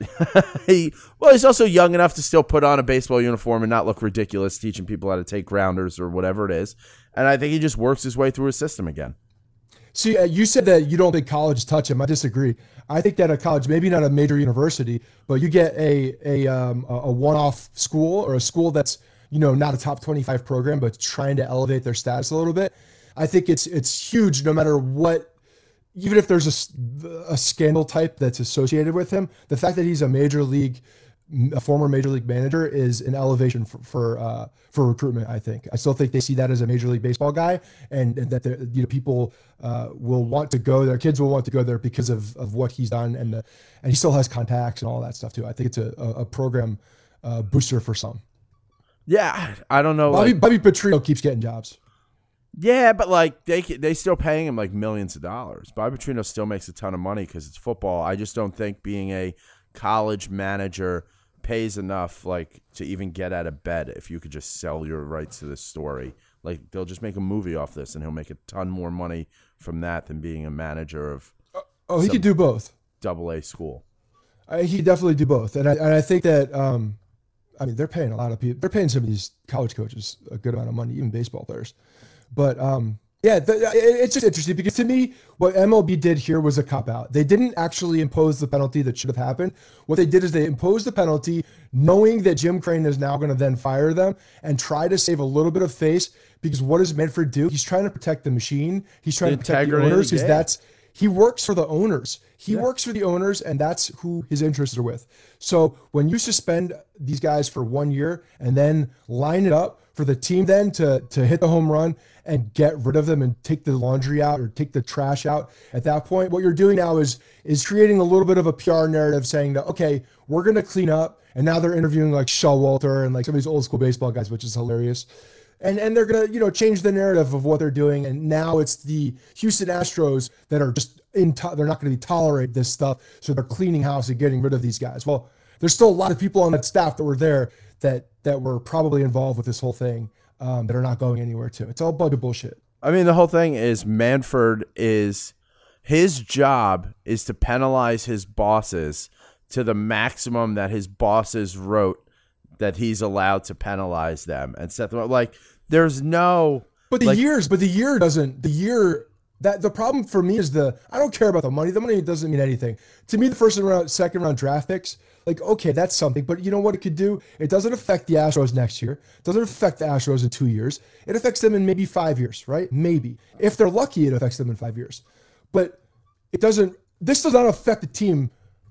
he well, he's also young enough to still put on a baseball uniform and not look ridiculous teaching people how to take grounders or whatever it is. And I think he just works his way through his system again. See, uh, you said that you don't think college touch him. I disagree. I think that a college, maybe not a major university, but you get a a um, a one-off school or a school that's, you know, not a top twenty-five program, but trying to elevate their status a little bit. I think it's it's huge, no matter what. Even if there's a, a scandal type that's associated with him, the fact that he's a major league, a former major league manager is an elevation for for, uh, for recruitment. I think. I still think they see that as a major league baseball guy, and, and that you know people uh, will want to go there. Kids will want to go there because of, of what he's done, and the, and he still has contacts and all that stuff too. I think it's a, a, a program uh, booster for some. Yeah, I don't know. Bobby like, Bobby Petrino keeps getting jobs. yeah, but like they they still paying him like millions of dollars. Bobby Petrino still makes a ton of money because it's football. I just don't think being a college manager pays enough like to even get out of bed if you could just sell your rights to this story. Like they'll just make a movie off this and he'll make a ton more money from that than being a manager of Oh, he could do both. double A school. I, he could definitely do both, and I and I think that um, I mean they're paying a lot of people. They're paying some of these college coaches a good amount of money, even baseball players. But um, yeah, the, it, it's just interesting because to me, what M L B did here was a cop out. They didn't actually impose the penalty that should have happened. What they did is they imposed the penalty, knowing that Jim Crane is now going to then fire them and try to save a little bit of face. Because what does Manfred do? He's trying to protect the machine. He's trying The to protect the integrity of the owners because game. that's. He works for the owners. He Yeah. works for the owners, and that's who his interests are with. So when you suspend these guys for one year and then line it up for the team then to, to hit the home run and get rid of them and take the laundry out or take the trash out, at that point, what you're doing now is is creating a little bit of a P R narrative saying that, okay, we're going to clean up. And now they're interviewing like Showalter and like some of these old school baseball guys, which is hilarious. And and they're going to, you know, change the narrative of what they're doing. And now it's the Houston Astros that are just in, to- they're not going to be tolerate this stuff. So they're cleaning house and getting rid of these guys. Well, there's still a lot of people on that staff that were there that, that were probably involved with this whole thing um, that are not going anywhere too. It's all a bunch of bullshit. I mean, the whole thing is Manfred is his job is to penalize his bosses to the maximum that his bosses wrote that he's allowed to penalize them and set them up. Like, there's no. But the like, years, but the year doesn't, the year, that the problem for me is the, I don't care about the money. The money doesn't mean anything. To me, the first round, second round draft picks, like, okay, that's something. But you know what it could do? It doesn't affect the Astros next year. It doesn't affect the Astros in two years. It affects them in maybe five years, right? Maybe. If they're lucky, it affects them in five years. But it doesn't, this does not affect the team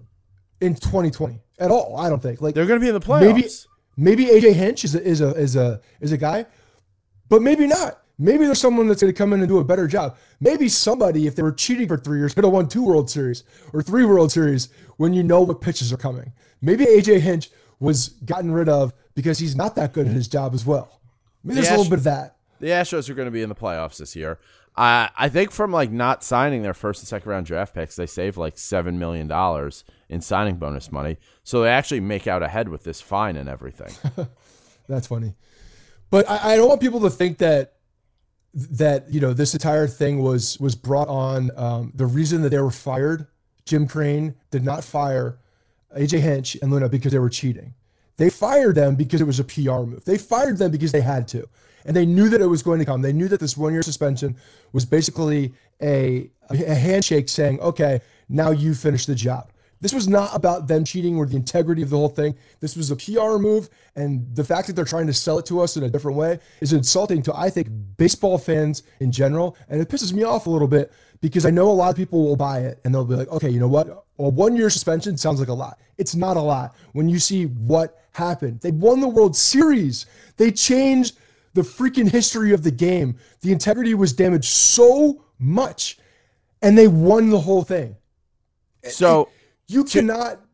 in twenty twenty at all, I don't think. Like, they're going to be in the playoffs. Maybe maybe A J Hinch is a, is a is a is a guy, but maybe not. Maybe there's someone that's going to come in and do a better job. Maybe somebody, if they were cheating for three years, could have won two World Series or three World Series when you know what pitches are coming. Maybe A J Hinch was gotten rid of because he's not that good at his job as well. Maybe there's The a little Ast- bit of that. The Astros are going to be in the playoffs this year. Uh, I think from like not signing their first and second round draft picks, they save like seven million dollars in signing bonus money. So they actually make out ahead with this fine and everything. That's funny. But I, I don't want people to think that that you know this entire thing was was brought on. Um, the reason that they were fired, Jim Crane did not fire A J Hinch and Luna because they were cheating. They fired them because it was a P R move. They fired them because they had to. And they knew that it was going to come. They knew that this one-year suspension was basically a, a handshake saying, okay, now you finish the job. This was not about them cheating or the integrity of the whole thing. This was a P R move, and the fact that they're trying to sell it to us in a different way is insulting to, I think, baseball fans in general. And it pisses me off a little bit because I know a lot of people will buy it, and they'll be like, okay, you know what? A one-year suspension sounds like a lot. It's not a lot when you see what happened. They won the World Series. They changed the freaking history of the game. The integrity was damaged so much, and they won the whole thing. So you cannot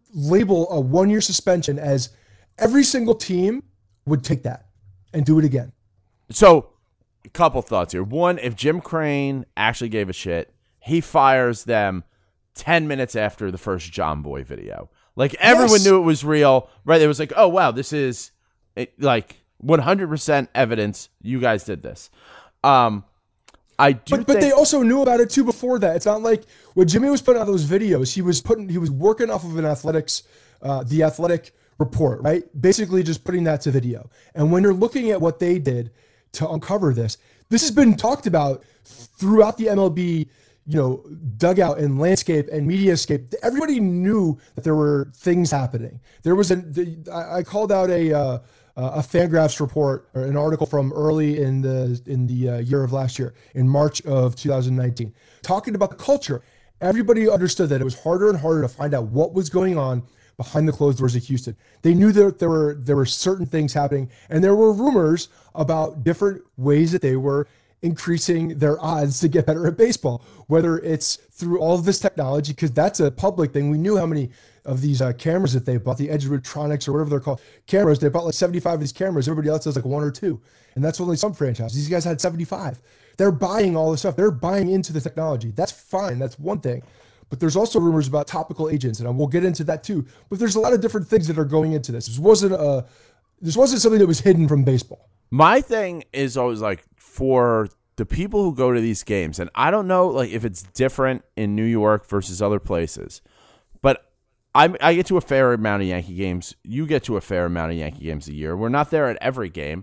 label a one-year suspension as every single team would take that and do it again. So, a couple thoughts here. One, if Jim Crane actually gave a shit, he fires them ten minutes after the first John Boy video. Like, everyone Yes. knew it was real, right? It was like, oh, wow, this is, it, like, one hundred percent evidence you guys did this. Um, I do But, but think- they also knew about it, too, before that. It's not like when Jimmy was putting out those videos, he was putting, he was working off of an athletics, uh, the athletic report, right? Basically just putting that to video. And when you're looking at what they did to uncover this, this has been talked about throughout the M L B, you know, dugout and landscape and mediascape. Everybody knew that there were things happening. There was an, the, I I called out a, uh, a Fangraphs report or an article from early in the, in the uh, year of last year, in March of two thousand nineteen, talking about the culture. Everybody understood that it was harder and harder to find out what was going on behind the closed doors of Houston. They knew that there were there were certain things happening, and there were rumors about different ways that they were increasing their odds to get better at baseball, whether it's through all of this technology, because that's a public thing. We knew how many of these uh, cameras that they bought, the Edgewoodtronics or whatever they're called, cameras. They bought like seventy-five of these cameras. Everybody else has like one or two. And that's only some franchises. These guys had seventy-five. They're buying all this stuff. They're buying into the technology. That's fine. That's one thing. But there's also rumors about topical agents, and we'll get into that too. But there's a lot of different things that are going into this. This wasn't a, this wasn't something that was hidden from baseball. My thing is always like for the people who go to these games, and I don't know like if it's different in New York versus other places, but I I get to a fair amount of Yankee games. You get to a fair amount of Yankee games a year. We're not there at every game,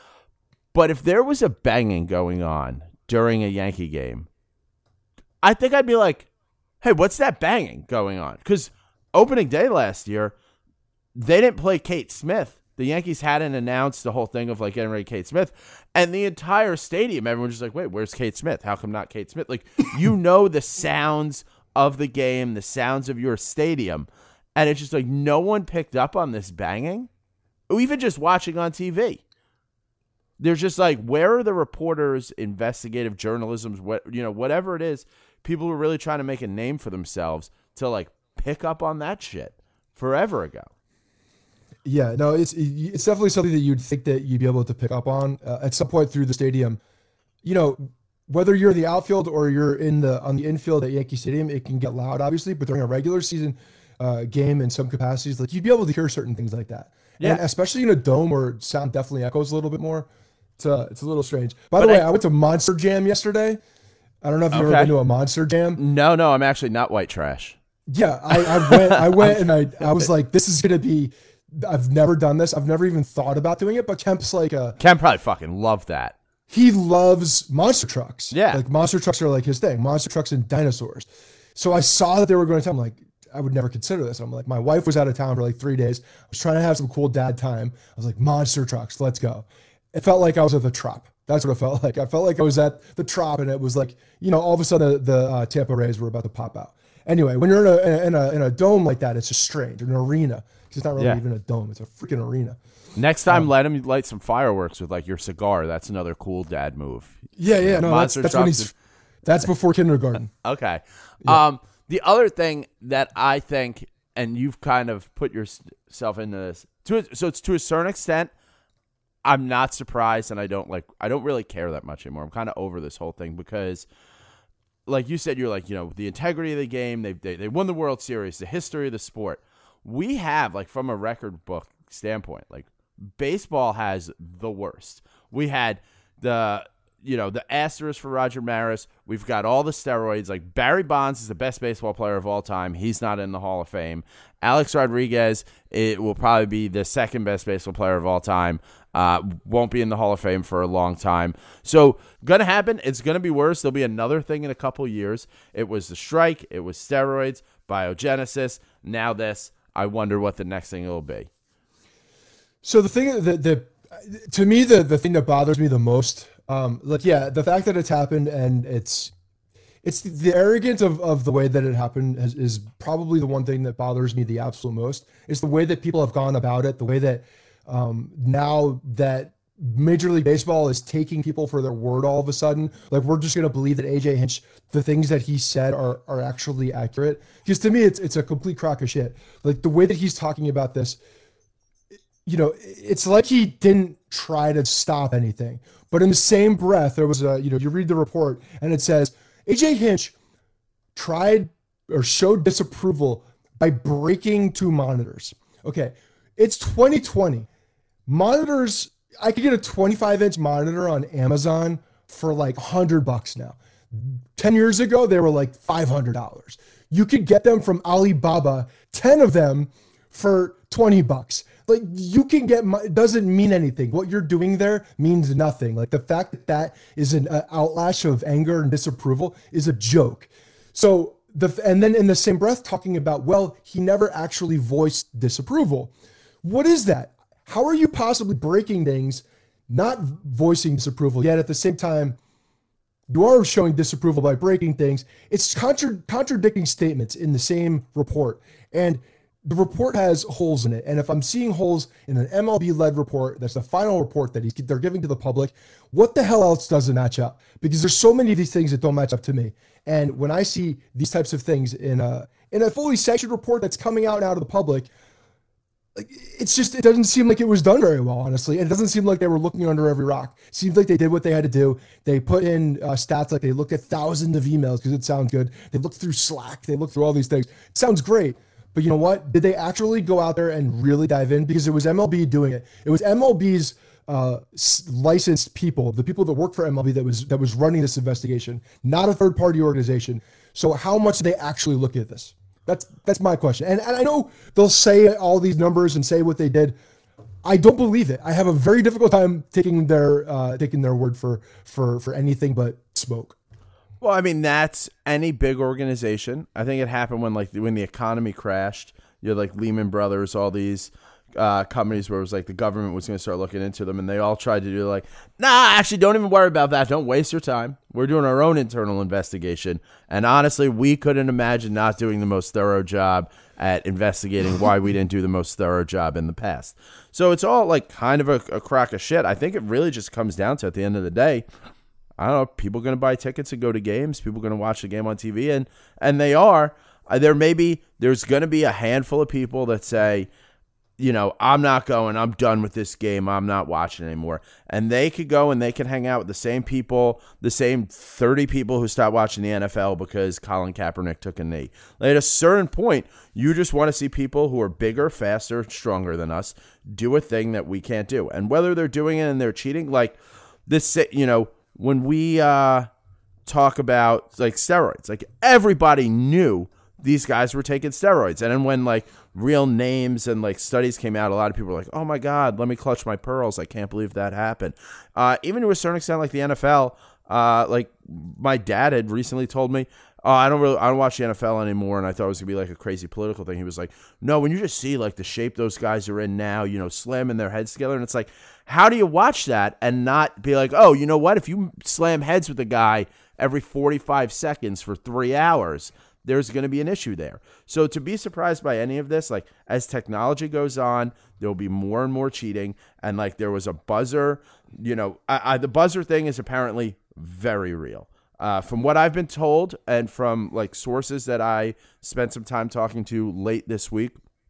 but if there was a banging going on during a Yankee game, I think I'd be like, hey, what's that banging going on? Because opening day last year, they didn't play Kate Smith. The Yankees hadn't announced the whole thing of like getting ready Kate Smith, and the entire stadium, everyone's just like, wait, where's Kate Smith? How come not Kate Smith? Like, you know the sounds of the game, the sounds of your stadium, and it's just like no one picked up on this banging, or even just watching on T V. There's just like, where are the reporters, investigative journalism, what you know, whatever it is, people who are really trying to make a name for themselves to like pick up on that shit forever ago. Yeah, no, it's it's definitely something that you'd think that you'd be able to pick up on uh, at some point through the stadium. You know, whether you're in the outfield or you're in the on the infield at Yankee Stadium, it can get loud, obviously. But during a regular season uh, game, in some capacities, like you'd be able to hear certain things like that. Yeah, and especially in a dome where sound definitely echoes a little bit more. It's uh, it's a little strange. By the way, I, I went to Monster Jam yesterday. I don't know if you've okay. ever been to a Monster Jam. No, no, I'm actually not white trash. Yeah, I, I went. I went and I I was like, this is gonna be. I've never done this. I've never even thought about doing it. But Kemp's like a. Kemp probably fucking loved that. He loves monster trucks. Yeah, like monster trucks are like his thing. Monster trucks and dinosaurs. So I saw that they were going to tell him like, I would never consider this. I'm like, my wife was out of town for like three days. I was trying to have some cool dad time. I was like, monster trucks, let's go. It felt like I was at the Trop. That's what it felt like. I felt like I was at the Trop, and it was like, you know, all of a sudden the, the uh, Tampa Rays were about to pop out. Anyway, when you're in a in a in a dome like that, it's just strange. An arena. It's not really yeah. even a dome. It's a freaking arena. Next time, um, let him light some fireworks with like your cigar. That's another cool dad move. Yeah, yeah. No, that's, Monster that's when trucks he's. That's before kindergarten. Okay. Yeah. Um, the other thing that I think, and you've kind of put yourself into this, to a, so it's to a certain extent, I'm not surprised, and I don't like, I don't really care that much anymore. I'm kind of over this whole thing because, like you said, you're like, you know, the integrity of the game. They they they won the World Series, the history of the sport. We have, like, from a record book standpoint, like, baseball has the worst. We had the, you know, the asterisk for Roger Maris. We've got all the steroids. Like, Barry Bonds is the best baseball player of all time. He's not in the Hall of Fame. Alex Rodriguez, it will probably be the second best baseball player of all time. Uh, won't be in the Hall of Fame for a long time. So, going to happen. It's going to be worse. There'll be another thing in a couple years. It was the strike. It was steroids, biogenesis. Now this. I wonder what the next thing will be. So the thing that the to me the the thing that bothers me the most, um, like yeah, the fact that it's happened and it's it's the arrogance of, of the way that it happened is, is probably the one thing that bothers me the absolute most. Is the way that people have gone about it, the way that um, now that Major League Baseball is taking people for their word all of a sudden. Like, we're just going to believe that A J Hinch, the things that he said are are actually accurate. Because to me, it's it's a complete crock of shit. Like, the way that he's talking about this, you know, it's like he didn't try to stop anything. But in the same breath, there was a, you know, you read the report and it says A J Hinch tried or showed disapproval by breaking two monitors. Okay, it's twenty twenty. Monitors, I could get a twenty-five inch monitor on Amazon for like a hundred bucks now. ten years ago, they were like five hundred dollars. You could get them from Alibaba, ten of them for twenty bucks. Like, you can get, it doesn't mean anything. What you're doing there means nothing. Like, the fact that that is an uh, outlash of anger and disapproval is a joke. So the, and then in the same breath talking about, well, he never actually voiced disapproval. What is that? How are you possibly breaking things, not voicing disapproval, yet at the same time, you are showing disapproval by breaking things? It's contra- contradicting statements in the same report. And the report has holes in it. And if I'm seeing holes in an M L B-led report, that's the final report that he's, they're giving to the public, what the hell else doesn't match up? Because there's so many of these things that don't match up to me. And when I see these types of things in a, in a fully sanctioned report that's coming out out of the public, like, it's just, it doesn't seem like it was done very well, honestly. And it doesn't seem like they were looking under every rock. It seems like they did what they had to do. They put in uh, stats, like they looked at thousands of emails because it sounds good. They looked through Slack. They looked through all these things. It sounds great. But you know what? Did they actually go out there and really dive in? Because it was M L B doing it. It was M L B's uh, licensed people, the people that work for M L B that was that was running this investigation, not a third-party organization. So how much did they actually look at this? That's that's my question. And, and I know they'll say all these numbers and say what they did. I don't believe it. I have a very difficult time taking their uh, taking their word for for for anything but smoke. Well, I mean, that's any big organization. I think it happened when like when the economy crashed. You had like Lehman Brothers, all these uh, companies where it was like the government was going to start looking into them, and they all tried to do like, nah, actually, don't even worry about that. Don't waste your time. We're doing our own internal investigation. And honestly, we couldn't imagine not doing the most thorough job at investigating why we didn't do the most thorough job in the past. So it's all like kind of a, a crock of shit. I think it really just comes down to, at the end of the day, I don't know, people going to buy tickets and go to games. People going to watch the game on T V, and and they are. Uh, there may be, there's going to be a handful of people that say, you know, I'm not going. I'm done with this game. I'm not watching anymore. And they could go and they can hang out with the same people, the same thirty people who stopped watching the N F L because Colin Kaepernick took a knee. Like, at a certain point, you just want to see people who are bigger, faster, stronger than us do a thing that we can't do. And whether they're doing it and they're cheating, like this, you know, when we uh, talk about like steroids, like everybody knew these guys were taking steroids. And then when like real names and like studies came out, a lot of people were like, oh my God, let me clutch my pearls. I can't believe that happened. Uh, even to a certain extent, like the N F L, uh, like my dad had recently told me, oh, I don't really, I don't watch the N F L anymore. And I thought it was gonna be like a crazy political thing. He was like, no, when you just see like the shape those guys are in now, you know, slamming their heads together. And it's like, how do you watch that and not be like, oh, you know what? If you slam heads with a guy every forty-five seconds for three hours, there's going to be an issue there. So to be surprised by any of this, like as technology goes on, there'll be more and more cheating. And like there was a buzzer, you know, I, I, the buzzer thing is apparently very real. Uh, from what I've been told and from like sources that I spent some time talking to late this week,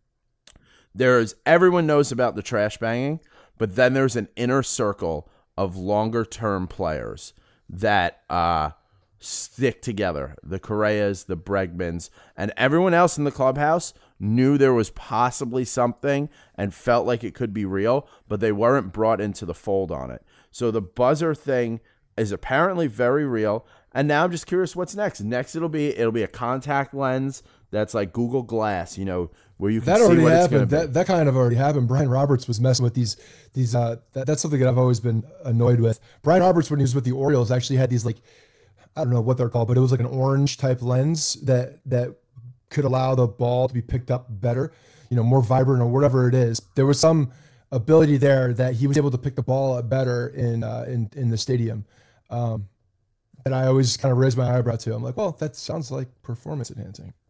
there's everyone knows about the trash banging, but then there's an inner circle of longer term players that uh, stick together. The Correas, the Bregmans, and everyone else in the clubhouse knew there was possibly something and felt like it could be real, but they weren't brought into the fold on it. So the buzzer thing is apparently very real. And now I'm just curious what's next. Next it'll be it'll be a contact lens that's like Google Glass, you know, where you can that see already what happened. it's going to be. That, that kind of already happened. Brian Roberts was messing with these these. Uh, that, that's something that I've always been annoyed with. Brian Roberts, when he was with the Orioles, actually had these like, I don't know what they're called, but it was like an orange type lens that that could allow the ball to be picked up better, you know, more vibrant or whatever it is. There was some ability there that he was able to pick the ball up better in uh, in in the stadium. Um, and I always kind of raise my eyebrow to. I'm like, well, that sounds like performance enhancing.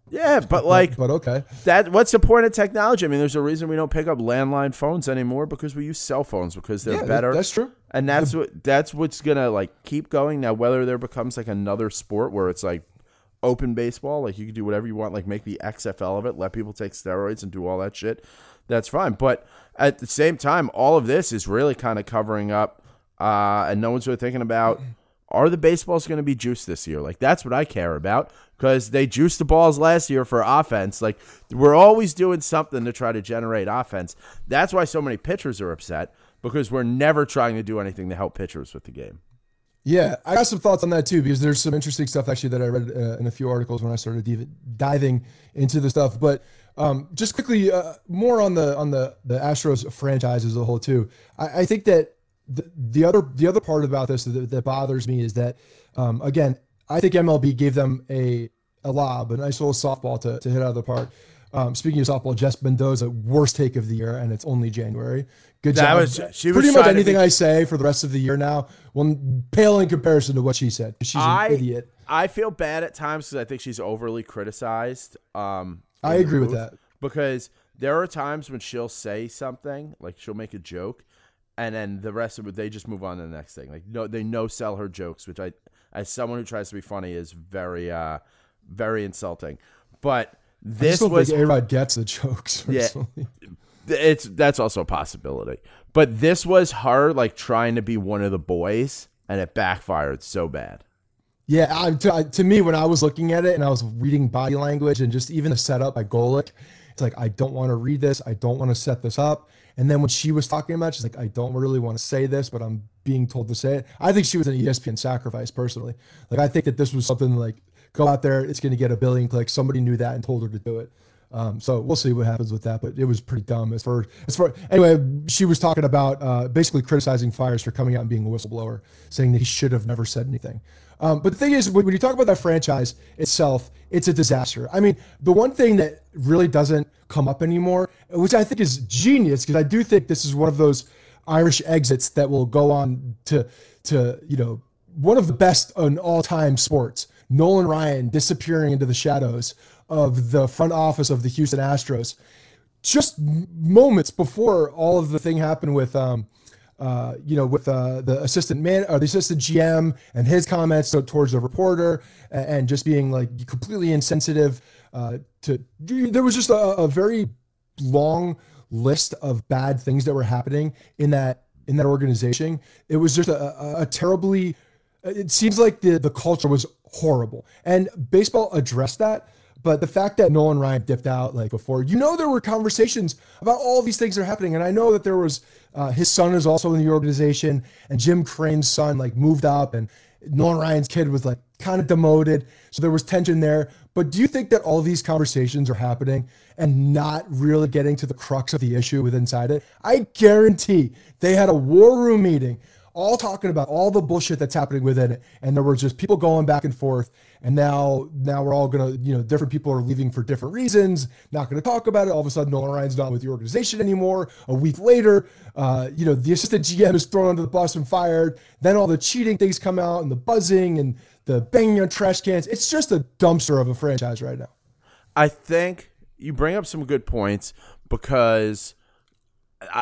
Yeah, but like, but, but okay. That what's the point of technology? I mean, there's a reason we don't pick up landline phones anymore because we use cell phones because they're Yeah, better. that's true. And that's what that's what's gonna like keep going. Now, whether there becomes like another sport where it's like open baseball, like you can do whatever you want, like make the X F L of it, let people take steroids and do all that shit, that's fine. But at the same time, all of this is really kind of covering up, uh, and no one's really thinking about, are the baseballs going to be juiced this year? Like, that's what I care about, because they juiced the balls last year for offense. Like, we're always doing something to try to generate offense. That's why so many pitchers are upset, because we're never trying to do anything to help pitchers with the game. Yeah, I got some thoughts on that too, because there's some interesting stuff actually that I read uh, in a few articles when I started div- diving into the stuff. But um, just quickly, uh, more on the on the the Astros franchise as a whole too. I, I think that the, the other the other part about this that, that bothers me is that um, again, I think M L B gave them a a lob, a nice little softball to to hit out of the park. Um, speaking of softball, Jess Mendoza, worst take of the year, and it's only January. Good that job. Was, she was Pretty much anything be- I say for the rest of the year now will pale in comparison to what she said. She's I, an idiot. I feel bad at times because I think she's overly criticized. Um, I agree with that. Because there are times when she'll say something, like she'll make a joke, and then the rest of it, they just move on to the next thing. Like no, they no sell her jokes, which I, as someone who tries to be funny, is very, uh, very insulting. But this I just don't was think A-Rod gets the jokes. Personally. Yeah, it's that's also a possibility. But this was her like trying to be one of the boys, and it backfired so bad. Yeah, I, to, to me, when I was looking at it and I was reading body language and just even the setup by Golick, it's like, I don't want to read this. I don't want to set this up. And then when she was talking about it, she's like, I don't really want to say this, but I'm being told to say it. I think she was an E S P N sacrifice, personally. Like, I think that this was something like, go out there, it's going to get a billion clicks. Somebody knew that and told her to do it. Um, so we'll see what happens with that, but it was pretty dumb as far as far. Anyway, she was talking about uh, basically criticizing Fiers for coming out and being a whistleblower, saying that he should have never said anything. Um, but the thing is, when, when you talk about that franchise itself, it's a disaster. I mean, the one thing that really doesn't come up anymore, which I think is genius, because I do think this is one of those Irish exits that will go on to, to you know, one of the best in all-time sports. Nolan Ryan disappearing into the shadows of the front office of the Houston Astros, just moments before all of the thing happened with, um, uh, you know, with uh, the assistant man or the assistant G M and his comments towards the reporter, and, and just being like completely insensitive. Uh, to there was just a, a very long list of bad things that were happening in that in that organization. It was just a, a, a terribly. It seems like the the culture was horrible, and baseball addressed that. But the fact that Nolan Ryan dipped out like before, you know, there were conversations about all these things that are happening. And I know that there was, uh, his son is also in the organization, and Jim Crane's son like moved up, and Nolan Ryan's kid was like kind of demoted. So there was tension there. But do you think that all these conversations are happening and not really getting to the crux of the issue with inside it? I guarantee they had a war room meeting, all talking about all the bullshit that's happening within it. And there were just people going back and forth. And now, now we're all going to, you know, different people are leaving for different reasons, not going to talk about it. All of a sudden, Nolan Ryan's not with the organization anymore. A week later, uh, you know, the assistant G M is thrown under the bus and fired. Then all the cheating things come out, and the buzzing and the banging on trash cans. It's just a dumpster of a franchise right now. I think you bring up some good points, because I,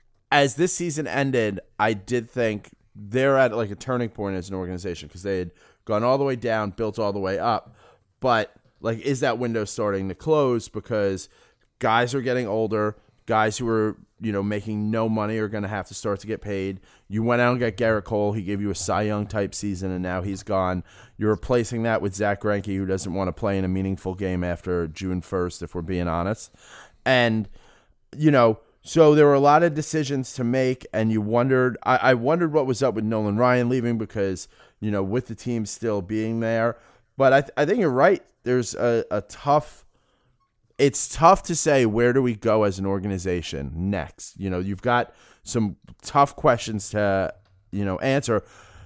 as this season ended, I did think they're at like a turning point as an organization, because they had gone all the way down, built all the way up. But like, is that window starting to close? Because guys are getting older. Guys who are, you know, making no money are going to have to start to get paid. You went out and got Garrett Cole. He gave you a Cy Young type season, and now he's gone. You're replacing that with Zach Greinke, who doesn't want to play in a meaningful game after June first, if we're being honest. And, you know, so there were a lot of decisions to make, and you wondered, I, I wondered what was up with Nolan Ryan leaving, because, you know, with the team still being there. But I, th- I think you're right. There's a, a tough, it's tough to say, where do we go as an organization next? You know, you've got some tough questions to, you know, answer,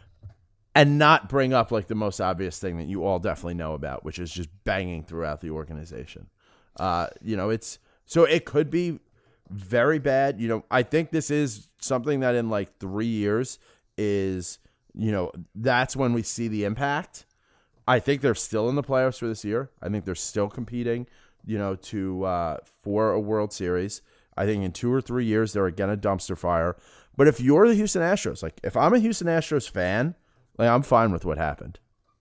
and not bring up like the most obvious thing that you all definitely know about, which is just banging throughout the organization. Uh, you know, it's, so it could be very bad. You know, I think this is something that in like three years is, you know, that's when we see the impact. I think they're still in the playoffs for this year. I think they're still competing, you know, to uh, for a World Series. I think in two or three years they're again a dumpster fire. But if you're the Houston Astros, like if I'm a Houston Astros fan, like I'm fine with what happened.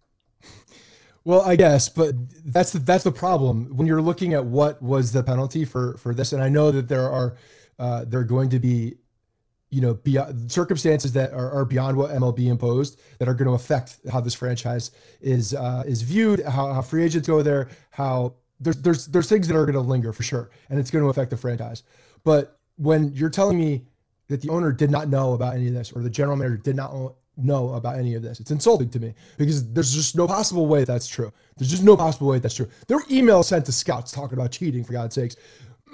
Well, I guess, but that's the, that's the problem when you're looking at what was the penalty for for this. And I know that there are uh, there are going to be, you know, beyond, circumstances that are, are beyond what M L B imposed that are going to affect how this franchise is uh, is viewed, how, how free agents go there, how there's there's there's things that are going to linger for sure, and it's going to affect the franchise. But when you're telling me that the owner did not know about any of this, or the general manager did not know about any of this, it's insulting to me because there's just no possible way that's true. There's just no possible way that's true. There were emails sent to scouts talking about cheating, for God's sakes.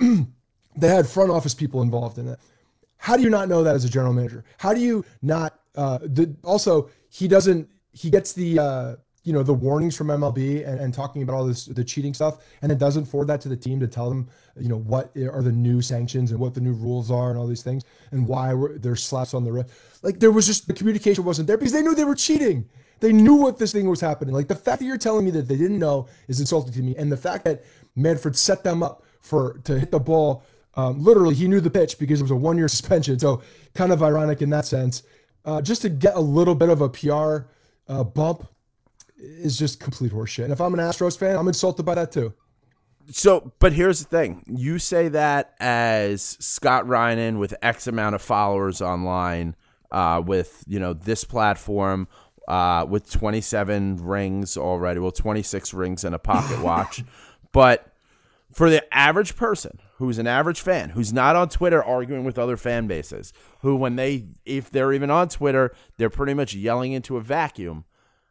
They had front office people involved in it. How do you not know that as a general manager? How do you not, uh, the, also he doesn't, he gets the, uh, you know, the warnings from M L B and, and talking about all this, the cheating stuff, and then doesn't forward that to the team to tell them, you know, what are the new sanctions and what the new rules are and all these things and why we're, there's slaps on the wrist. Like there was just, the communication wasn't there because they knew they were cheating. They knew what this thing was happening. Like the fact that you're telling me that they didn't know is insulting to me. And the fact that Manfred set them up for, to hit the ball, um, literally he knew the pitch because it was a one year suspension. So kind of ironic in that sense, uh, just to get a little bit of a P R uh, bump is just complete horseshit. And if I'm an Astros fan, I'm insulted by that too. So, but here's the thing. You say that as Scott Reinen with X amount of followers online, uh, with, you know, this platform, uh, with twenty-seven rings already, well, twenty-six rings and a pocket watch. But for the average person who's an average fan, who's not on Twitter arguing with other fan bases, who when they, if they're even on Twitter, they're pretty much yelling into a vacuum.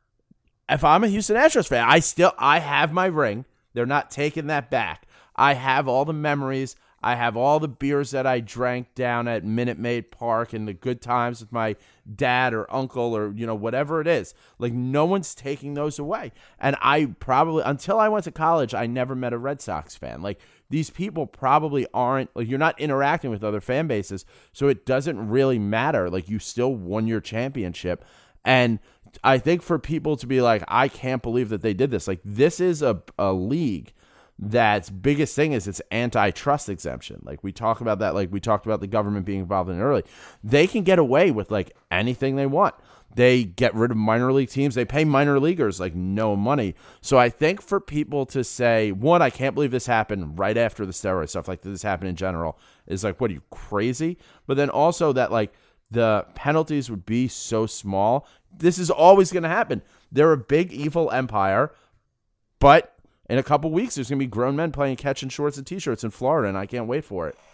If I'm a Houston Astros fan, I still, I have my ring. They're not taking that back. I have all the memories. I have all the beers that I drank down at Minute Maid Park and the good times with my dad or uncle or, you know, whatever it is. Like, no one's taking those away. And I probably, until I went to college, I never met a Red Sox fan. Like, these people probably aren't, like, you're not interacting with other fan bases, so it doesn't really matter. Like, you still won your championship. And I think for people to be like, I can't believe that they did this. Like, this is a, a league that's biggest thing is its antitrust exemption. Like, we talk about that, like we talked about the government being involved in it early. They can get away with, like, anything they want. They get rid of minor league teams. They pay minor leaguers, like, no money. So I think for people to say, one, I can't believe this happened right after the steroid stuff, like this happened in general, is like, what, are you crazy? But then also that, like, the penalties would be so small. This is always going to happen. They're a big, evil empire, but in a couple weeks, there's going to be grown men playing catch in shorts and T-shirts in Florida, and I can't wait for it.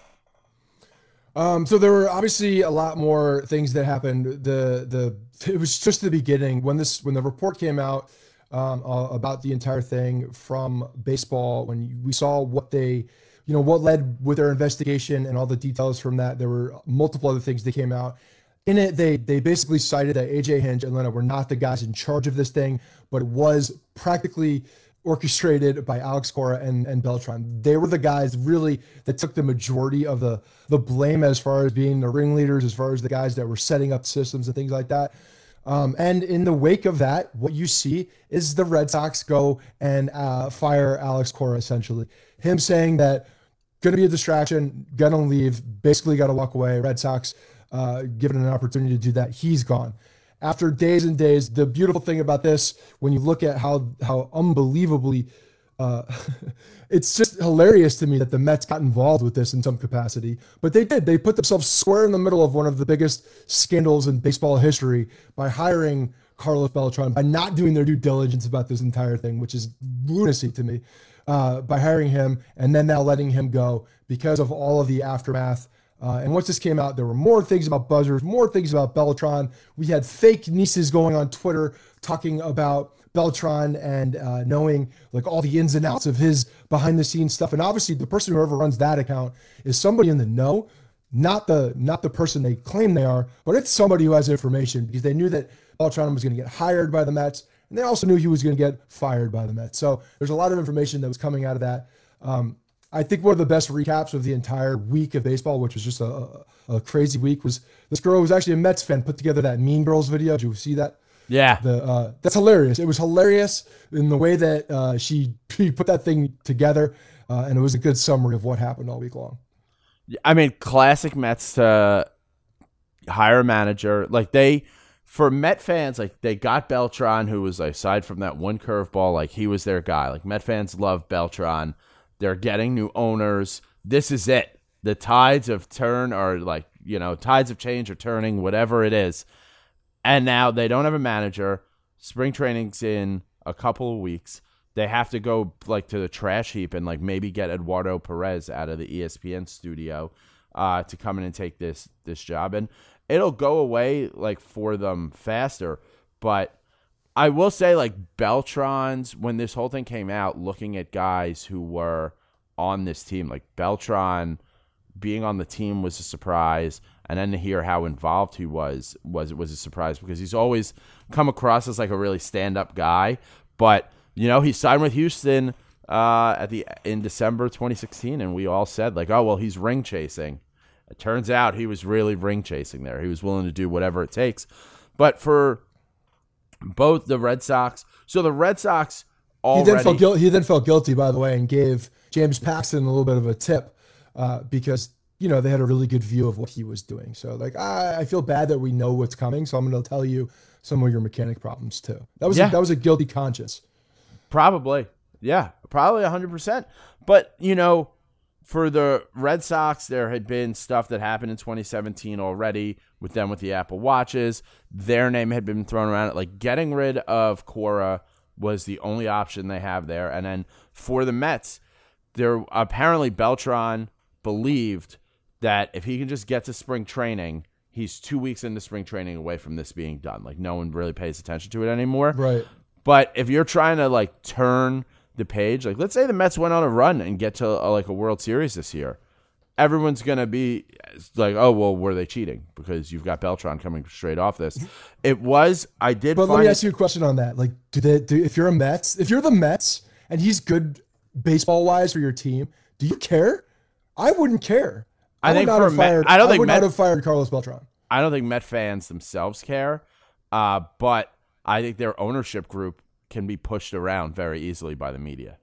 Um, so there were obviously a lot more things that happened. The the it was just the beginning when this when the report came out um, uh, about the entire thing from baseball. When we saw what they, you know, what led with their investigation and all the details from that, there were multiple other things that came out. In it, they they basically cited that A J Hinch and Leno were not the guys in charge of this thing, but it was practically orchestrated by Alex Cora and, and Beltran. They were the guys really that took the majority of the, the blame as far as being the ringleaders, as far as the guys that were setting up systems and things like that. Um, and in the wake of that, what you see is the Red Sox go and uh, fire Alex Cora, essentially. Him saying that going to be a distraction, going to leave, basically got to walk away. Red Sox uh, given an opportunity to do that, he's gone. After days and days, the beautiful thing about this, when you look at how how unbelievably, uh, it's just hilarious to me that the Mets got involved with this in some capacity. But they did. They put themselves square in the middle of one of the biggest scandals in baseball history by hiring Carlos Beltran, by not doing their due diligence about this entire thing, which is lunacy to me, uh, by hiring him and then now letting him go because of all of the aftermath. Uh, and once this came out, there were more things about buzzers, more things about Beltran. We had fake nieces going on Twitter talking about Beltran and uh, knowing like all the ins and outs of his behind the scenes stuff. And obviously the person who ever runs that account is somebody in the know, not the not the person they claim they are, but it's somebody who has information because they knew that Beltran was going to get hired by the Mets. And they also knew he was going to get fired by the Mets. So there's a lot of information that was coming out of that. Um, I think one of the best recaps of the entire week of baseball, which was just a, a crazy week, was this girl who was actually a Mets fan put together that Mean Girls video. Did you see that? Yeah. The uh, that's hilarious. It was hilarious in the way that uh, she, she put that thing together, uh, and it was a good summary of what happened all week long. I mean, classic Mets to hire a manager. Like they, for Met fans, like they got Beltran, who was like, aside from that one curveball, like he was their guy. Like Met fans love Beltran. They're getting new owners. This is it. The tides of turn are like, you know, tides of change are turning, whatever it is. And now they don't have a manager. Spring training's in a couple of weeks. They have to go like to the trash heap and like maybe get Eduardo Perez out of the E S P N studio uh, to come in and take this this job. And it'll go away like for them faster. But I will say like Beltran's, when this whole thing came out, looking at guys who were on this team, like Beltran being on the team was a surprise. And then to hear how involved he was, was was a surprise because he's always come across as like a really stand-up guy. But, you know, he signed with Houston uh, at the in December twenty sixteen, and we all said, like, oh, well, he's ring chasing. It turns out he was really ring chasing there. He was willing to do whatever it takes. But for both the Red Sox, so the Red Sox already... He then felt, guil- he then felt guilty, by the way, and gave James Paxton a little bit of a tip uh, because... you know, they had a really good view of what he was doing. So, like, I, I feel bad that we know what's coming, so I'm going to tell you some of your mechanic problems, too. That was, yeah. a, that was a guilty conscience. Probably. Yeah, probably one hundred percent. But, you know, for the Red Sox, there had been stuff that happened in twenty seventeen already with them with the Apple Watches. Their name had been thrown around. Like, getting rid of Cora was the only option they have there. And then for the Mets, there apparently Beltran believed that if he can just get to spring training, he's two weeks into spring training away from this being done. Like, no one really pays attention to it anymore. Right. But if you're trying to, like, turn the page, like, let's say the Mets went on a run and get to, a, like, a World Series this year. Everyone's going to be like, oh, well, were they cheating? Because you've got Beltran coming straight off this. It was, I did But find let me it, ask you a question on that. Like, do they, do, if you're a Mets, if you're the Mets and he's good baseball-wise for your team, do you care? I wouldn't care. I, I think would not for have fired, Met, I don't I think would Met, not have fired Carlos Beltran. I don't think Met fans themselves care, uh, but I think their ownership group can be pushed around very easily by the media.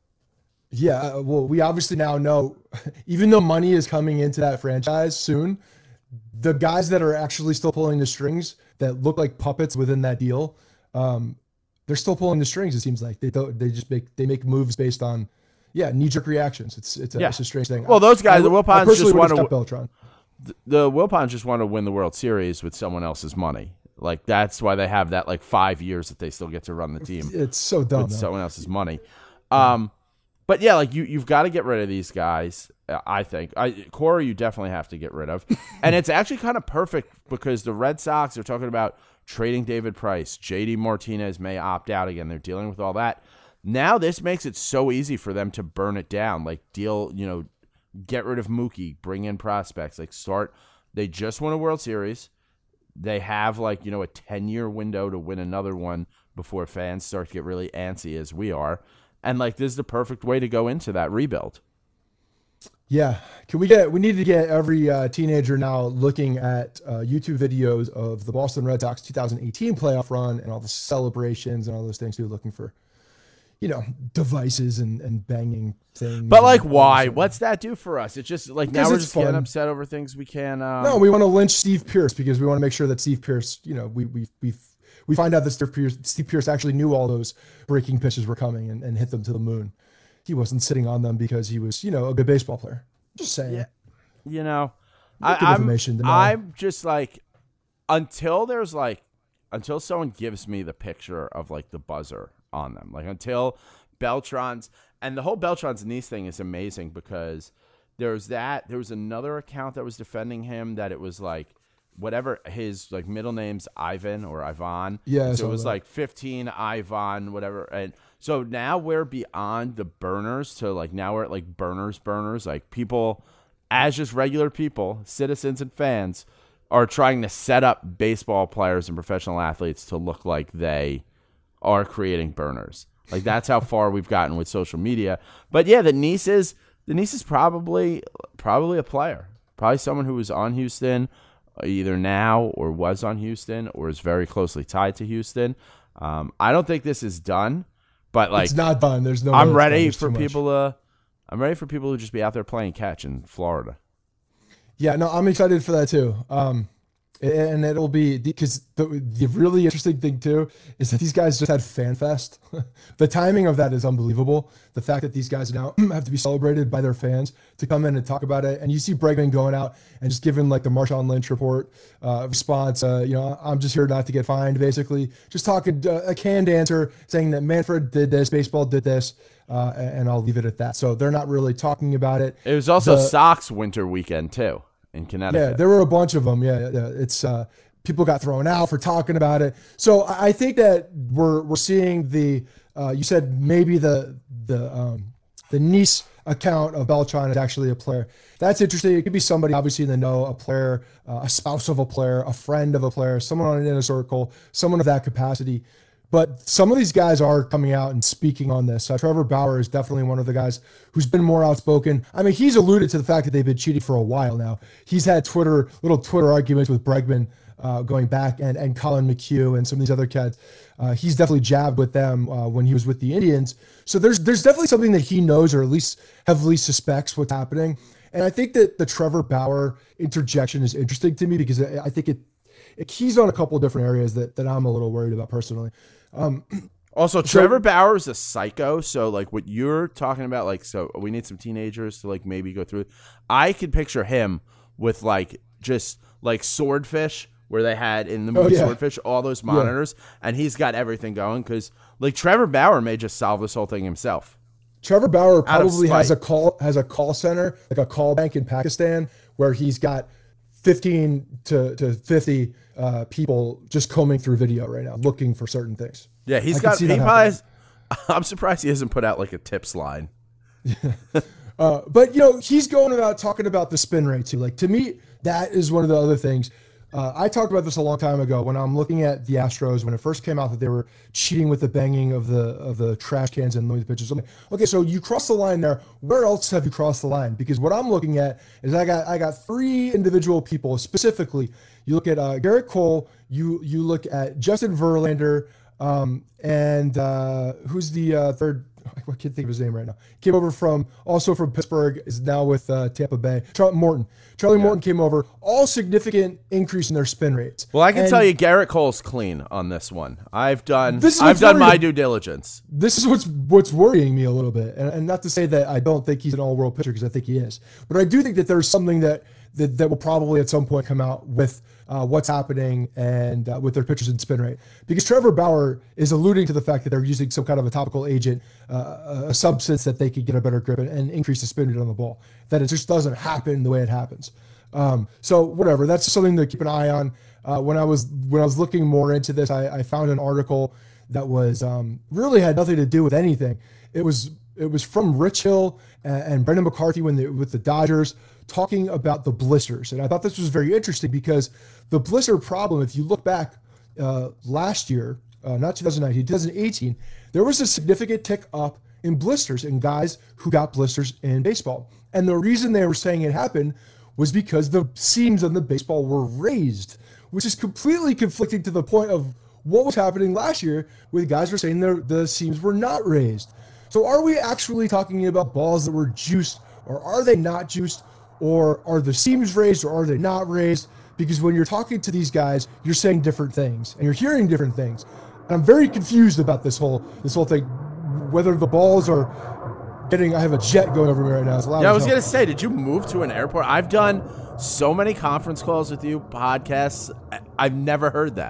Yeah, uh, well, we obviously now know, even though money is coming into that franchise soon, the guys that are actually still pulling the strings that look like puppets within that deal, um, they're still pulling the strings. It seems like they don't, they just make they make moves based on. Yeah, knee-jerk reactions. It's it's a, Yeah. it's a strange thing. Well, those guys, I, the I Wilpons personally just would want have to kept Beltran. the, the Wilpons just want to win the World Series with someone else's money. Like, that's why they have that like five years that they still get to run the team It's so dumb. with though. someone else's money. Um, but yeah, like you you've got to get rid of these guys. uh, I think I Corey, you definitely have to get rid of, and it's actually kind of perfect because the Red Sox are talking about trading David Price. J D Martinez may opt out again. They're dealing with all that. Now this makes it so easy for them to burn it down, like deal, you know, get rid of Mookie, bring in prospects, like start. They just won a World Series. They have like, you know, a ten-year window to win another one before fans start to get really antsy as we are. And like this is the perfect way to go into that rebuild. Yeah. Can we get, we need to get every uh, teenager now looking at uh, YouTube videos of the Boston Red Sox two thousand eighteen playoff run and all the celebrations and all those things too, looking for, you know, devices and, and banging things. But like, and why? What's that do for us? It's just like now Because we're it's just getting fun. upset over things we can. Um, No, we want to lynch Steve Pierce because we want to make sure that Steve Pierce, you know, we we we we find out that Steve Pierce, Steve Pierce actually knew all those breaking pitches were coming and, and hit them to the moon. He wasn't sitting on them because he was, you know, a good baseball player. Just saying. Yeah. you know, Good I, I'm, information to know. I'm just like, until there's like, until someone gives me the picture of like the buzzer on them, like until Beltran's, and the whole Beltran's niece thing is amazing because there's that, there was another account that was defending him that it was like, whatever his like middle name's Ivan or Ivan. Yeah, I So saw it was that. like fifteen Ivan, whatever. And so now we're beyond the burners to like, now we're at like burners, burners, like people as just regular people, citizens and fans are trying to set up baseball players and professional athletes to look like they are creating burners. Like that's how far we've gotten with social media. But yeah, the niece is, the niece is probably, probably a player, probably someone who was on Houston, either now or was on Houston or is very closely tied to Houston. Um, I don't think this is done, but like it's not done. There's no. I'm way ready it's done. for There's too people to. I'm ready for people to just be out there playing catch in Florida. Yeah, no, I'm excited for that too. Um, and it'll be because the, the really interesting thing too is that these guys just had Fan Fest. The timing of that is unbelievable. The fact that these guys now have to be celebrated by their fans to come in and talk about it. And you see Bregman going out and just giving like the Marshawn Lynch report uh, response. Uh, you know, I'm just here not to get fined, basically. Just talking uh, a canned answer saying that Manfred did this, baseball did this. Uh, and I'll leave it at that. So they're not really talking about it. It was also the, Sox winter weekend too in Connecticut. Yeah, there were a bunch of them. Yeah, yeah. It's uh, people got thrown out for talking about it. So I think that we're we're seeing the. Uh, you said maybe the the um, the Nice account of Beltran is actually a player. That's interesting. It could be somebody obviously in the know, a player, uh, a spouse of a player, a friend of a player, someone on an inner circle, someone of that capacity. But some of these guys are coming out and speaking on this. Uh, Trevor Bauer is definitely one of the guys who's been more outspoken. I mean, he's alluded to the fact that they've been cheating for a while now. He's had Twitter, little Twitter arguments with Bregman uh, going back and, and Colin McHugh and some of these other cats. Uh, he's definitely jabbed with them uh, when he was with the Indians. So there's there's definitely something that he knows or at least heavily suspects what's happening. And I think that the Trevor Bauer interjection is interesting to me because I think it, it keys on a couple of different areas that, that I'm a little worried about personally. Um, also, Trevor so, Bauer is a psycho. So, like, what you're talking about, like, so we need some teenagers to, like, maybe go through. I could picture him with, like, just, like, Swordfish, where they had in the movie oh, yeah. Swordfish all those monitors, yeah. and he's got everything going because, like, Trevor Bauer may just solve this whole thing himself. Trevor Bauer probably has a call has a call center, like a call bank in Pakistan, where he's got fifteen to fifty uh, people just combing through video right now, looking for certain things. Yeah, he's I got. He probably has, I'm surprised he hasn't put out like a tips line. uh, but you know, he's going about talking about the spin rate too. Like to me, that is one of the other things. Uh, I talked about this a long time ago when I'm looking at the Astros when it first came out that they were cheating with the banging of the of the trash cans and the pitches. Okay, okay, so you cross the line there. Where else have you crossed the line? Because what I'm looking at is I got I got three individual people specifically. You look at uh, Garrett Cole. You you look at Justin Verlander, um, and uh, who's the uh, third? I can't think of his name right now. Came over from also from Pittsburgh, is now with uh, Tampa Bay. Charlie Morton. Charlie yeah. Morton came over. All significant increase in their spin rates. Well, I can and tell you, Garrett Cole's clean on this one. I've done. I've done my due diligence. This is what's what's worrying me a little bit, and, and not to say that I don't think he's an all-world pitcher because I think he is, but I do think that there's something that that, that will probably at some point come out with. Uh, what's happening and uh, with their pitchers and spin rate. Because Trevor Bauer is alluding to the fact that they're using some kind of a topical agent, uh, a substance that they could get a better grip and, and increase the spin rate on the ball. That it just doesn't happen the way it happens. Um, so whatever, that's something to keep an eye on. Uh, when I was when I was looking more into this, I, I found an article that was um, really had nothing to do with anything. It was it was from Rich Hill and, and Brendan McCarthy when they, with the Dodgers, talking about the blisters. And I thought this was very interesting because the blister problem, if you look back uh, last year, uh, not twenty nineteen, twenty eighteen, there was a significant tick up in blisters in guys who got blisters in baseball. And the reason they were saying it happened was because the seams on the baseball were raised, which is completely conflicting to the point of what was happening last year with guys were saying the seams were not raised. So are we actually talking about balls that were juiced, or are they not juiced? Or are the seams raised or are they not raised? Because when you're talking to these guys, you're saying different things and you're hearing different things. And I'm very confused about this whole this whole thing, whether the balls are getting, I have a jet going over me right now. It's loud. Yeah, I was going to say, did you move to an airport? I've done so many conference calls with you, podcasts. I've never heard that.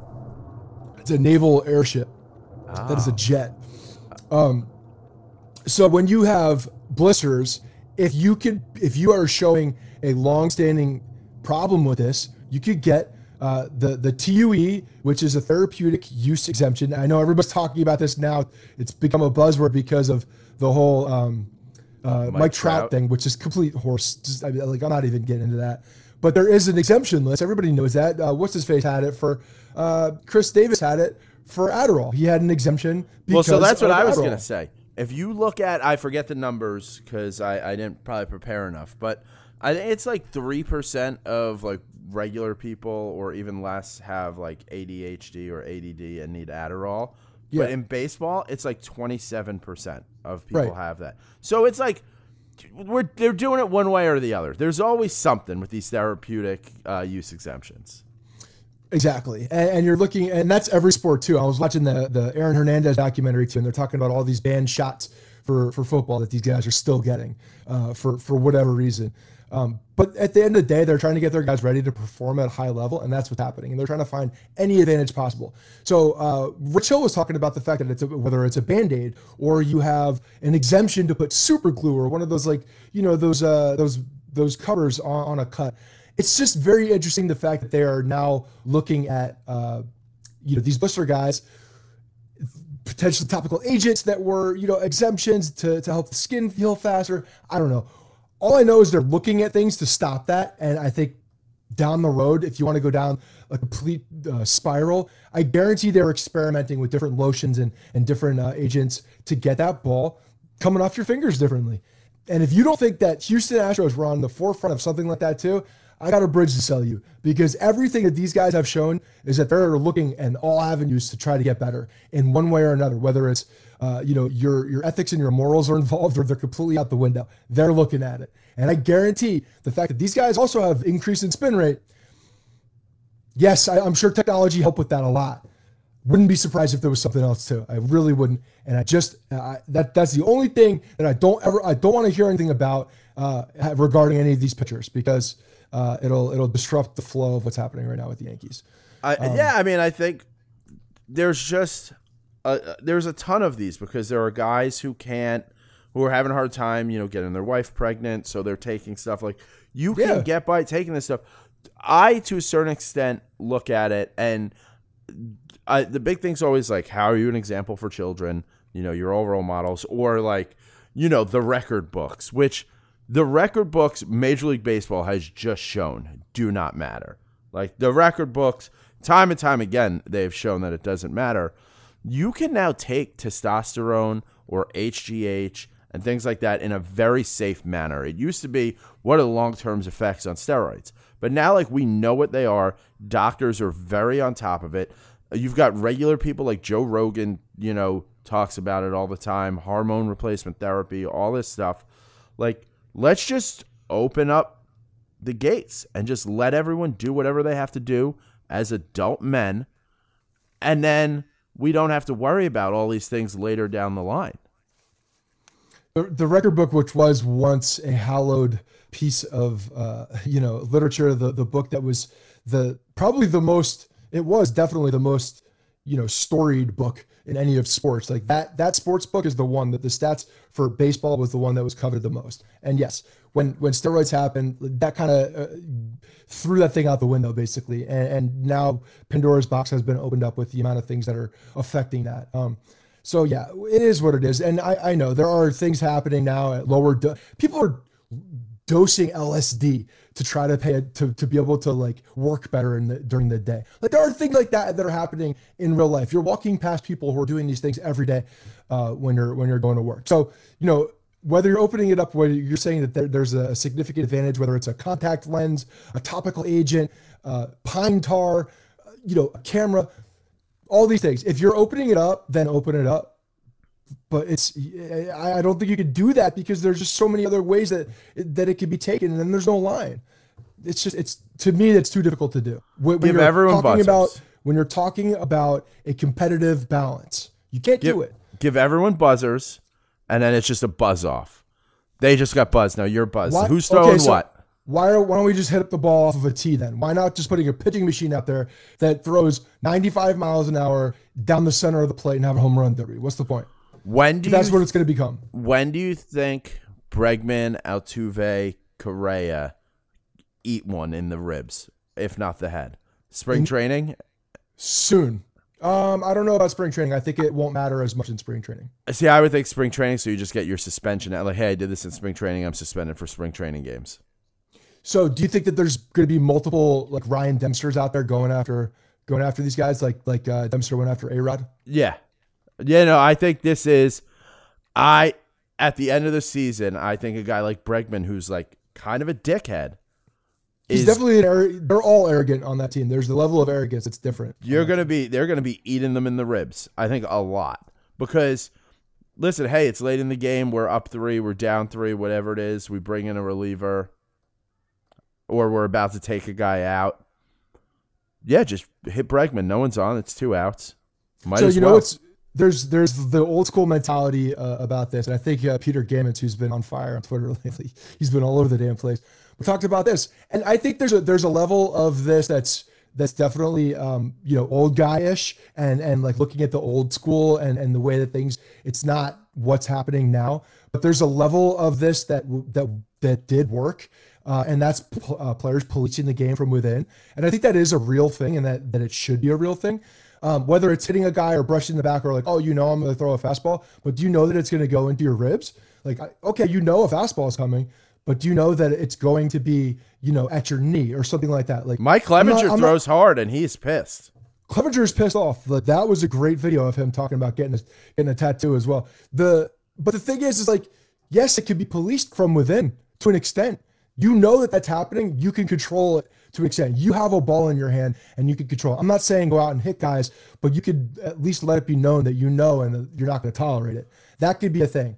It's a naval airship. Oh. That is a jet. Um, so when you have blisters, If you could, if you are showing a long-standing problem with this, you could get uh, the the T U E, which is a therapeutic use exemption. I know everybody's talking about this now. It's become a buzzword because of the whole um, uh, Mike, Mike Trout, Trout thing, which is complete horse. Just, I mean, like I'm not even getting into that. But there is an exemption list. Everybody knows that. Uh, what's his face had it for? Uh, Chris Davis had it for Adderall. He had an exemption. Well, so that's what I was going to say. If you look at, I forget the numbers because I, I didn't probably prepare enough, but I think it's like three percent of like regular people or even less have like A D H D or A D D and need Adderall. Yeah. But in baseball, it's like twenty-seven percent of people Right. have that. So it's like we're they're doing it one way or the other. There's always something with these therapeutic uh, use exemptions. Exactly. And, and you're looking, and that's every sport too. I was watching the, the Aaron Hernandez documentary too, and they're talking about all these banned shots for, for football that these guys are still getting uh, for, for whatever reason. Um, but at the end of the day, they're trying to get their guys ready to perform at a high level, and that's what's happening. And they're trying to find any advantage possible. So uh, Rich Hill was talking about the fact that it's a, whether it's a Band-Aid or you have an exemption to put super glue or one of those like, you know, those uh, those those covers on, on a cut. It's just very interesting the fact that they are now looking at, uh, you know, these blister guys, potential topical agents that were, you know, exemptions to, to help the skin heal faster. I don't know. All I know is they're looking at things to stop that. And I think down the road, if you want to go down a complete uh, spiral, I guarantee they're experimenting with different lotions and, and different uh, agents to get that ball coming off your fingers differently. And if you don't think that Houston Astros were on the forefront of something like that too, I got a bridge to sell you, because everything that these guys have shown is that they're looking at all avenues to try to get better in one way or another, whether it's, uh, you know, your, your ethics and your morals are involved or they're completely out the window. They're looking at it. And I guarantee the fact that these guys also have increase in spin rate. Yes, I, I'm sure technology helped with that a lot. Wouldn't be surprised if there was something else too. I really wouldn't. And I just, uh, that that's the only thing that I don't ever, I don't want to hear anything about uh, regarding any of these pitchers, because Uh, it'll it'll disrupt the flow of what's happening right now with the Yankees. I, Um, yeah, I mean, I think there's just a, there's a ton of these, because there are guys who can't, who are having a hard time, you know, getting their wife pregnant, so they're taking stuff like you can Yeah. get by taking this stuff. I, to a certain extent, look at it, and I, the big thing's always like, how are you an example for children? You know, your all role models, or like, you know, the record books, which. The record books Major League Baseball has just shown do not matter. Like the record books, time and time again, they've shown that it doesn't matter. You can now take testosterone or H G H and things like that in a very safe manner. It used to be, what are the long-term effects on steroids? But now, like, we know what they are. Doctors are very on top of it. You've got regular people like Joe Rogan, you know, talks about it all the time, hormone replacement therapy, all this stuff. Like, let's just open up the gates and just let everyone do whatever they have to do as adult men. And then we don't have to worry about all these things later down the line. The, the record book, which was once a hallowed piece of, uh, you know, literature, the, the book that was the probably the most, it was definitely the most, you know, storied book in any of sports. Like that, that sports book is the one that the stats for baseball was the one that was covered the most. And yes, when, when steroids happened, that kind of uh, threw that thing out the window basically. And, and now Pandora's box has been opened up with the amount of things that are affecting that. Um, so yeah, it is what it is. And I, I know there are things happening now at lower, do- people are dosing L S D to try to pay to, to be able to like work better in the, during the day. Like there are things like that that are happening in real life. You're walking past people who are doing these things every day uh, when you're when you're going to work. So, you know, whether you're opening it up, whether you're saying that there, there's a significant advantage, whether it's a contact lens, a topical agent, uh, pine tar, uh, you know, a camera, all these things. If you're opening it up, then open it up. But it's, I don't think you could do that because there's just so many other ways that that it could be taken, and then there's no line. It's just, it's to me, that's too difficult to do. When, when Give you're everyone talking buzzers. about when you're talking about a competitive balance, you can't Give, do it. give everyone buzzers, and then it's just a buzz off. They just got buzzed. Now you're buzzed. Why- Who's throwing okay, so what? Why, are, why don't we just hit up the ball off of a tee then? Why not just putting a pitching machine out there that throws ninety-five miles an hour down the center of the plate and have a home run derby? What's the point? When do That's you what it's going to become. When do you think Bregman, Altuve, Correa eat one in the ribs, if not the head? Spring In- training? Soon. Um, I don't know about spring training. I think it won't matter as much in spring training. See, I would think spring training, so you just get your suspension out. Like, hey, I did this in spring training. I'm suspended for spring training games. So do you think that there's going to be multiple like Ryan Dempsters out there going after going after these guys like like uh, Dempster went after A-Rod? Yeah. Yeah, no, I think this is, I, at the end of the season, I think a guy like Bregman, who's like kind of a dickhead. He's is, definitely an ar- they're all arrogant on that team. There's the level of arrogance that's different. You're gonna be they're gonna be eating them in the ribs. I think a lot because listen, hey, it's late in the game. We're up three, we're down three, whatever it is. We bring in a reliever, or we're about to take a guy out. Yeah, just hit Bregman. No one's on. It's two outs. Might so as you well. know it's there's there's the old school mentality uh, about this, and I think uh, Peter Gammons, who's been on fire on Twitter lately, he's been all over the damn place. We talked about this, and I think there's a there's a level of this that's that's definitely um, you know old guy-ish, and and like looking at the old school and and the way that things. It's not what's happening now, but there's a level of this that that that did work. Uh, and that's uh, players policing the game from within. And I think that is a real thing, and that, that it should be a real thing. Um, whether it's hitting a guy or brushing the back or like, oh, you know, I'm going to throw a fastball, but do you know that it's going to go into your ribs? Like, okay, you know a fastball is coming, but do you know that it's going to be, you know, at your knee or something like that? Like Mike Clevenger not, throws not, hard, and he's pissed. Clevenger's pissed off. Like, that was a great video of him talking about getting a, getting a tattoo as well. The But the thing is, is like, yes, it could be policed from within to an extent. You know that that's happening. You can control it to an extent. You have a ball in your hand and you can control it. I'm not saying go out and hit guys, but you could at least let it be known that you know and that you're not going to tolerate it. That could be a thing.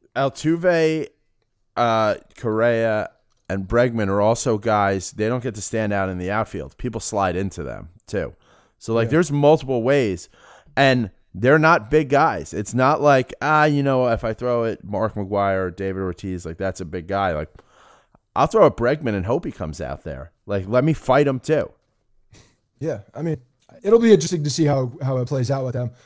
Altuve, uh, Correa, and Bregman are also guys, they don't get to stand out in the outfield. People slide into them too. So, like, yeah. There's multiple ways. And they're not big guys. It's not like, ah, you know, if I throw it Mark McGwire or David Ortiz, like, that's a big guy. Like, I'll throw a Bregman and hope he comes out there. Like, let me fight him too. Yeah, I mean, it'll be interesting to see how, how it plays out with them.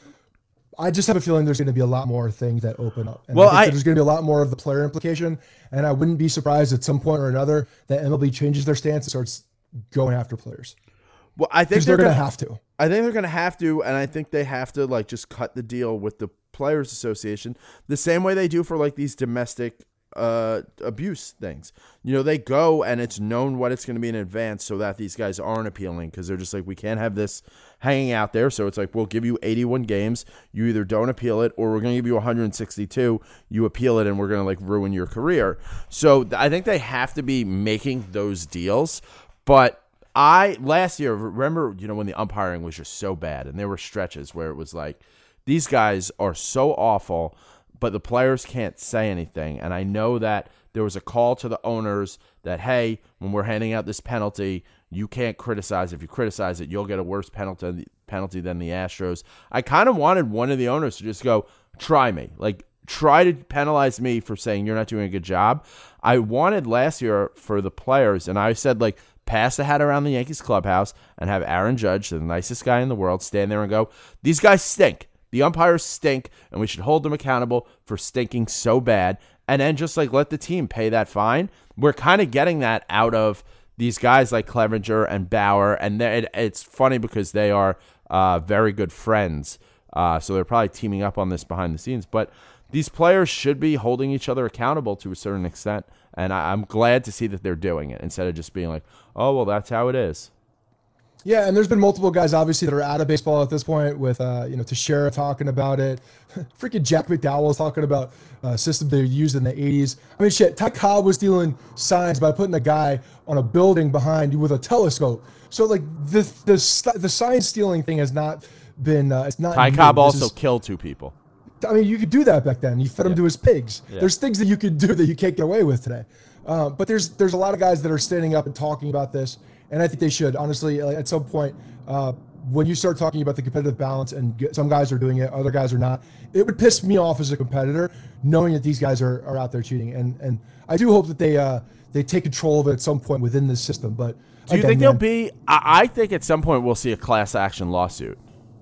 I just have a feeling there's going to be a lot more things that open up. And well, I think I, there's going to be a lot more of the player implication, and I wouldn't be surprised at some point or another that M L B changes their stance and starts going after players. Well, I think they're, they're going to have to. I think they're going to have to, and I think they have to like just cut the deal with the Players Association the same way they do for like these domestic uh abuse things. You know, they go and it's known what it's going to be in advance so that these guys aren't appealing because they're just like, we can't have this hanging out there. So it's like, we'll give you eighty-one games, you either don't appeal it, or we're going to give you one hundred sixty-two, you appeal it, and we're going to like ruin your career. So I think they have to be making those deals. But I last year, remember, you know, when the umpiring was just so bad and there were stretches where it was like, these guys are so awful, but the players can't say anything. And I know that there was a call to the owners that, hey, when we're handing out this penalty, you can't criticize. If you criticize it, you'll get a worse penalty penalty than the Astros. I kind of wanted one of the owners to just go, try me. Like, try to penalize me for saying you're not doing a good job. I wanted last year for the players, and I said, like, pass the hat around the Yankees clubhouse and have Aaron Judge, the nicest guy in the world, stand there and go, these guys stink. The umpires stink, and we should hold them accountable for stinking so bad. And then just like let the team pay that fine. We're kind of getting that out of these guys like Clevenger and Bauer. And it, it's funny because they are uh, very good friends. Uh, so they're probably teaming up on this behind the scenes. But these players should be holding each other accountable to a certain extent. And I, I'm glad to see that they're doing it instead of just being like, oh, well, that's how it is. Yeah, and there's been multiple guys, obviously, that are out of baseball at this point with, uh, you know, Teixeira talking about it. Freaking Jack McDowell is talking about a system they used in the eighties. I mean, shit, Ty Cobb was stealing signs by putting a guy on a building behind you with a telescope. So, like, the the, the sign stealing thing has not been, uh, it's not Ty new. Cobb This also is, killed two people. I mean, you could do that back then. You fed him Yeah. to his pigs. Yeah. There's things that you could do that you can't get away with today. Uh, but there's there's a lot of guys that are standing up and talking about this. And I think they should, honestly, at some point, uh, when you start talking about the competitive balance and get, some guys are doing it, other guys are not, it would piss me off as a competitor knowing that these guys are, are out there cheating. And and I do hope that they uh, they take control of it at some point within this system. But do you again, think man, there'll be, I, I think at some point we'll see a class action lawsuit.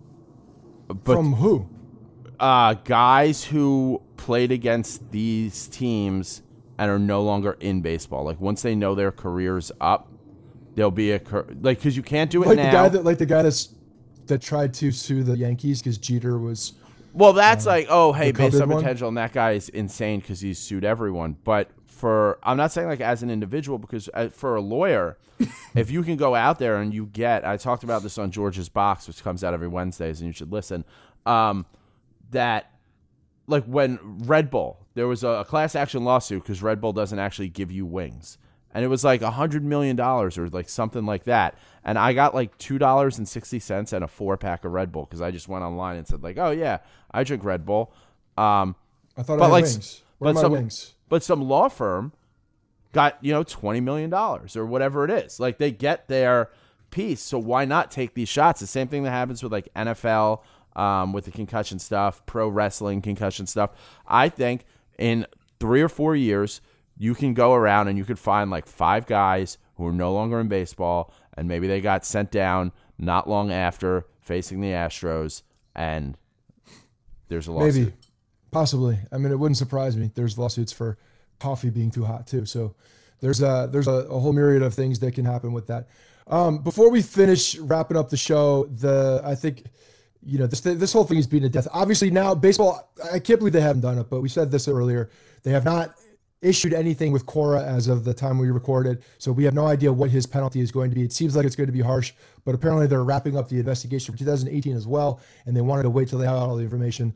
But, from who? Uh, guys who played against these teams and are no longer in baseball. Like once they know their career's up, there'll be a like because you can't do it like now. the guy that like the guy that's that tried to sue the Yankees because Jeter was. Well, that's uh, like oh hey, the based on covered one? potential, and that guy is insane because he's sued everyone. But for I'm not saying like as an individual because uh, for a lawyer, if you can go out there and you get I talked about this on George's Box, which comes out every Wednesdays, and you should listen. Um, that like when Red Bull, there was a, a class action lawsuit because Red Bull doesn't actually give you wings. and it was like a hundred million dollars or like something like that. And I got like two dollars and sixty cents and a four pack of Red Bull because I just went online and said like, oh yeah, I drink Red Bull. Um, I thought but I had like, wings. Where but are my some, wings? but some law firm got you know twenty million dollars or whatever it is. Like they get their piece, so why not take these shots? The same thing that happens with like N F L um, with the concussion stuff, pro wrestling concussion stuff. I think in three or four years, you can go around and you could find like five guys who are no longer in baseball, and maybe they got sent down not long after facing the Astros, and there's a lawsuit. Maybe, possibly. I mean, it wouldn't surprise me. There's lawsuits for coffee being too hot too. So there's a there's a, a whole myriad of things that can happen with that. Um, before we finish wrapping up the show, the I think you know this this whole thing is beaten to death. Obviously now baseball, I can't believe they haven't done it, but we said this earlier. They have not issued anything with Cora as of the time we recorded, so we have no idea what his penalty is going to be. It seems like it's going to be harsh, but apparently they're wrapping up the investigation for two thousand eighteen as well, and they wanted to wait till they had all the information.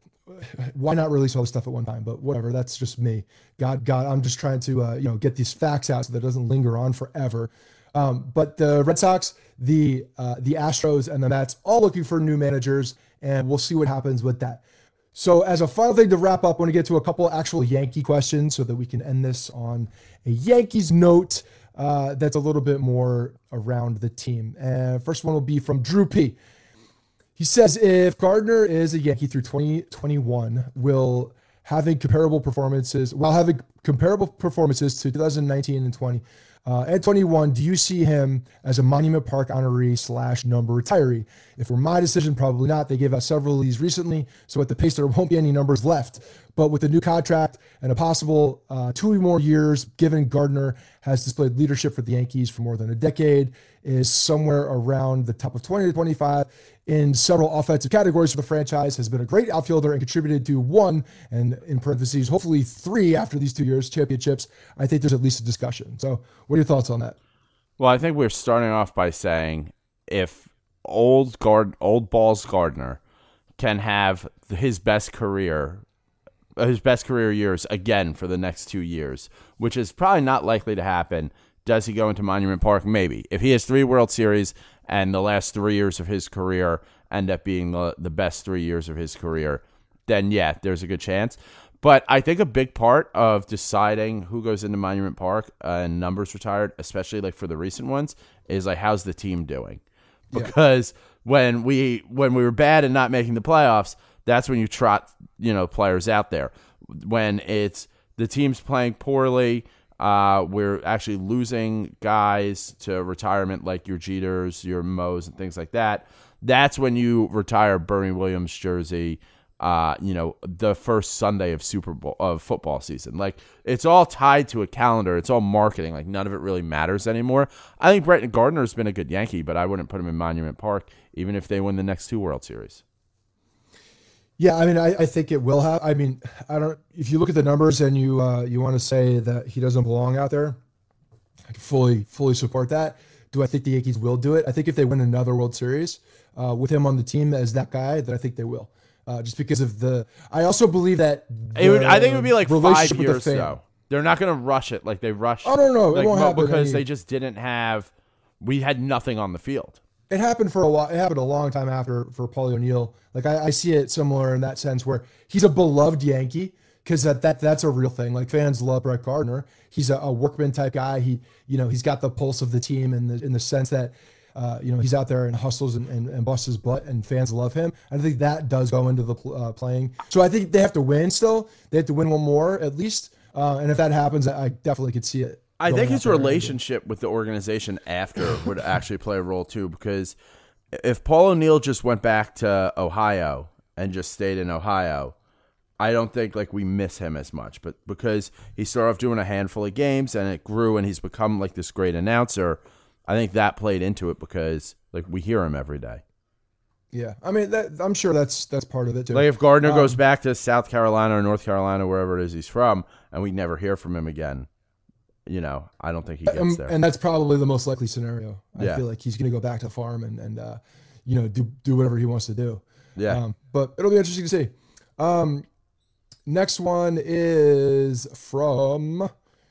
Why not release all the stuff at one time? But whatever, that's just me. God, God, I'm just trying to uh, you know get these facts out so that it doesn't linger on forever. Um, but the Red Sox, the uh, the Astros, and the Mets all looking for new managers, and we'll see what happens with that. So as a final thing to wrap up, I want to get to a couple actual Yankee questions so that we can end this on a Yankees note uh, that's a little bit more around the team. And first one will be from Drew P. He says, if Gardner is a Yankee through twenty twenty-one, will having comparable performances, while having comparable performances to two thousand nineteen and twenty uh, and twenty-one, do you see him as a Monument Park honoree slash number retiree? If it were my decision, probably not. They gave out several of these recently, so at the pace, there won't be any numbers left. But with the new contract and a possible uh, two more years, given Gardner has displayed leadership for the Yankees for more than a decade, is somewhere around the top of twenty to twenty-five in several offensive categories for the franchise, has been a great outfielder and contributed to one, and in parentheses, hopefully three after these two years, championships. I think there's at least a discussion. So what are your thoughts on that? Well, I think we're starting off by saying if old guard, old balls Gardner can have his best career, his best career years again for the next two years, which is probably not likely to happen. Does he go into Monument Park? Maybe. If he has three World Series and the last three years of his career end up being the, the best three years of his career, then yeah, there's a good chance. But I think a big part of deciding who goes into Monument Park uh, and numbers retired, especially like for the recent ones, is like how's the team doing? Because yeah. when we when we were bad and not making the playoffs, that's when you trot you know players out there. When it's the team's playing poorly, uh, we're actually losing guys to retirement like your Jeters, your Moes, and things like that. That's when you retire Bernie Williams jersey. Uh, you know, the first Sunday of Super Bowl of football season. Like it's all tied to a calendar. It's all marketing. Like none of it really matters anymore. I think Brett Gardner's been a good Yankee, but I wouldn't put him in Monument Park, even if they win the next two World Series. Yeah, I mean, I, I think it will have. I mean, I don't. If you look at the numbers and you uh, you want to say that he doesn't belong out there, I can fully fully support that. Do I think the Yankees will do it? I think if they win another World Series uh, with him on the team as that guy, then I think they will. Uh, just because of the, I also believe that it would, I think it would be like five years though. They're not going to rush it like they rushed. Oh no, no, like, it won't happen because any, they just didn't have. We had nothing on the field. It happened for a while. It happened a long time after for Paulie O'Neill. Like I, I see it similar in that sense where he's a beloved Yankee because that that that's a real thing. Like fans love Brett Gardner. He's a, a workman type guy. He you know he's got the pulse of the team in the in the sense that. Uh, you know, he's out there and hustles and, and, and busts his butt, and fans love him. I think that does go into the uh, playing. So I think they have to win still. They have to win one more at least. Uh, and if that happens, I definitely could see it. I think his relationship with the organization after would actually play a role too, because if Paul O'Neill just went back to Ohio and just stayed in Ohio, I don't think like we miss him as much. But because he started off doing a handful of games and it grew and he's become like this great announcer, I think that played into it because like we hear him every day. Yeah, I mean, that, I'm sure that's that's part of it too. Like if Gardner um, goes back to South Carolina or North Carolina, wherever it is he's from, and we never hear from him again, you know, I don't think he gets um, there. And that's probably the most likely scenario. I yeah. feel like he's going to go back to the farm and and uh, you know do do whatever he wants to do. Yeah, um, but it'll be interesting to see. Um, next one is from.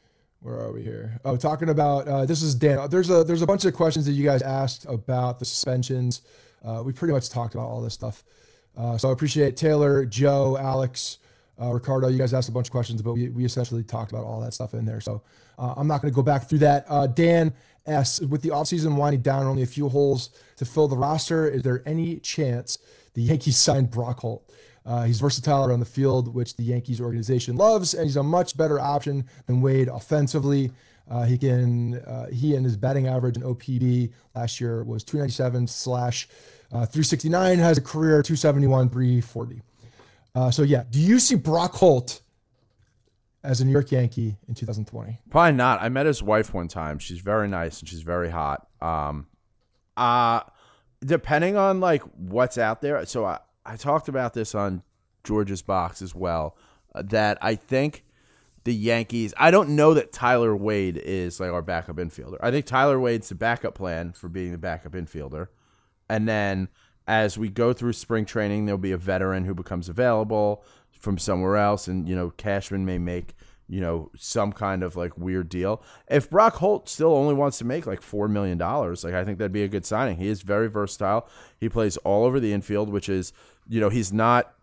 Where are we here? Oh, talking about uh, this is Dan. There's a there's a bunch of questions that you guys asked about the suspensions. Uh, we pretty much talked about all this stuff. Uh, so I appreciate Taylor, Joe, Alex, uh, Ricardo. You guys asked a bunch of questions, but we, we essentially talked about all that stuff in there. So uh, I'm not going to go back through that. Uh, Dan asks, with the offseason winding down, only a few holes to fill the roster, is there any chance the Yankees signed Brock Holt? Uh, he's versatile around the field, which the Yankees organization loves, and he's a much better option than Wade offensively. Uh, he can uh, he and his batting average in O P B last year was two ninety-seven slash three sixty-nine, has a career two seventy-one, three forty. Uh, so yeah, do you see Brock Holt as a New York Yankee in two thousand twenty? Probably not. I met his wife one time. She's very nice and she's very hot. Um, uh, depending on like what's out there. So I, I talked about this on George's Box as well, uh, that I think the Yankees, I don't know that Tyler Wade is like our backup infielder. I think Tyler Wade's the backup plan for being the backup infielder. And then as we go through spring training, there'll be a veteran who becomes available from somewhere else. And, you know, Cashman may make, you know, some kind of like weird deal. If Brock Holt still only wants to make like four million dollars, like I think that'd be a good signing. He is very versatile. He plays all over the infield, which is, you know, he's not,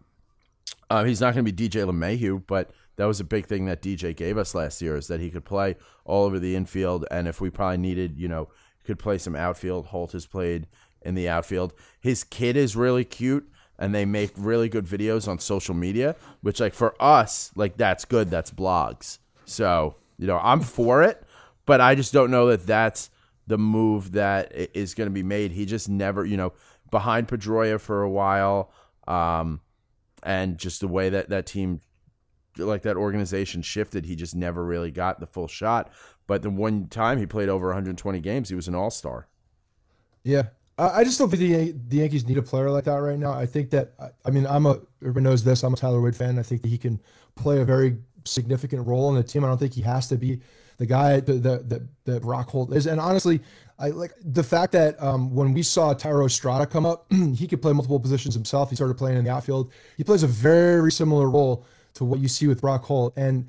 uh, he's not going to be D J LeMahieu, but that was a big thing that D J gave us last year, is that he could play all over the infield. And if we probably needed, you know, could play some outfield, Holt has played in the outfield. His kid is really cute, and they make really good videos on social media, which like for us, like that's good. That's blogs. So, you know, I'm for it, but I just don't know that that's the move that is going to be made. He just never, you know, behind Pedroia for a while. Um, and just the way that that team, like that organization shifted, he just never really got the full shot. But the one time he played over one hundred twenty games, he was an all-star. Yeah. I just don't think the, the Yankees need a player like that right now. I think that, I mean, I'm a, everybody knows this, I'm a Tyler Wade fan. I think that he can play a very significant role in the team. I don't think he has to be the guy that, that, that Brock Holt is. And honestly, I like the fact that um, when we saw Thairo Estrada come up, he could play multiple positions himself. He started playing in the outfield. He plays a very similar role to what you see with Brock Holt. And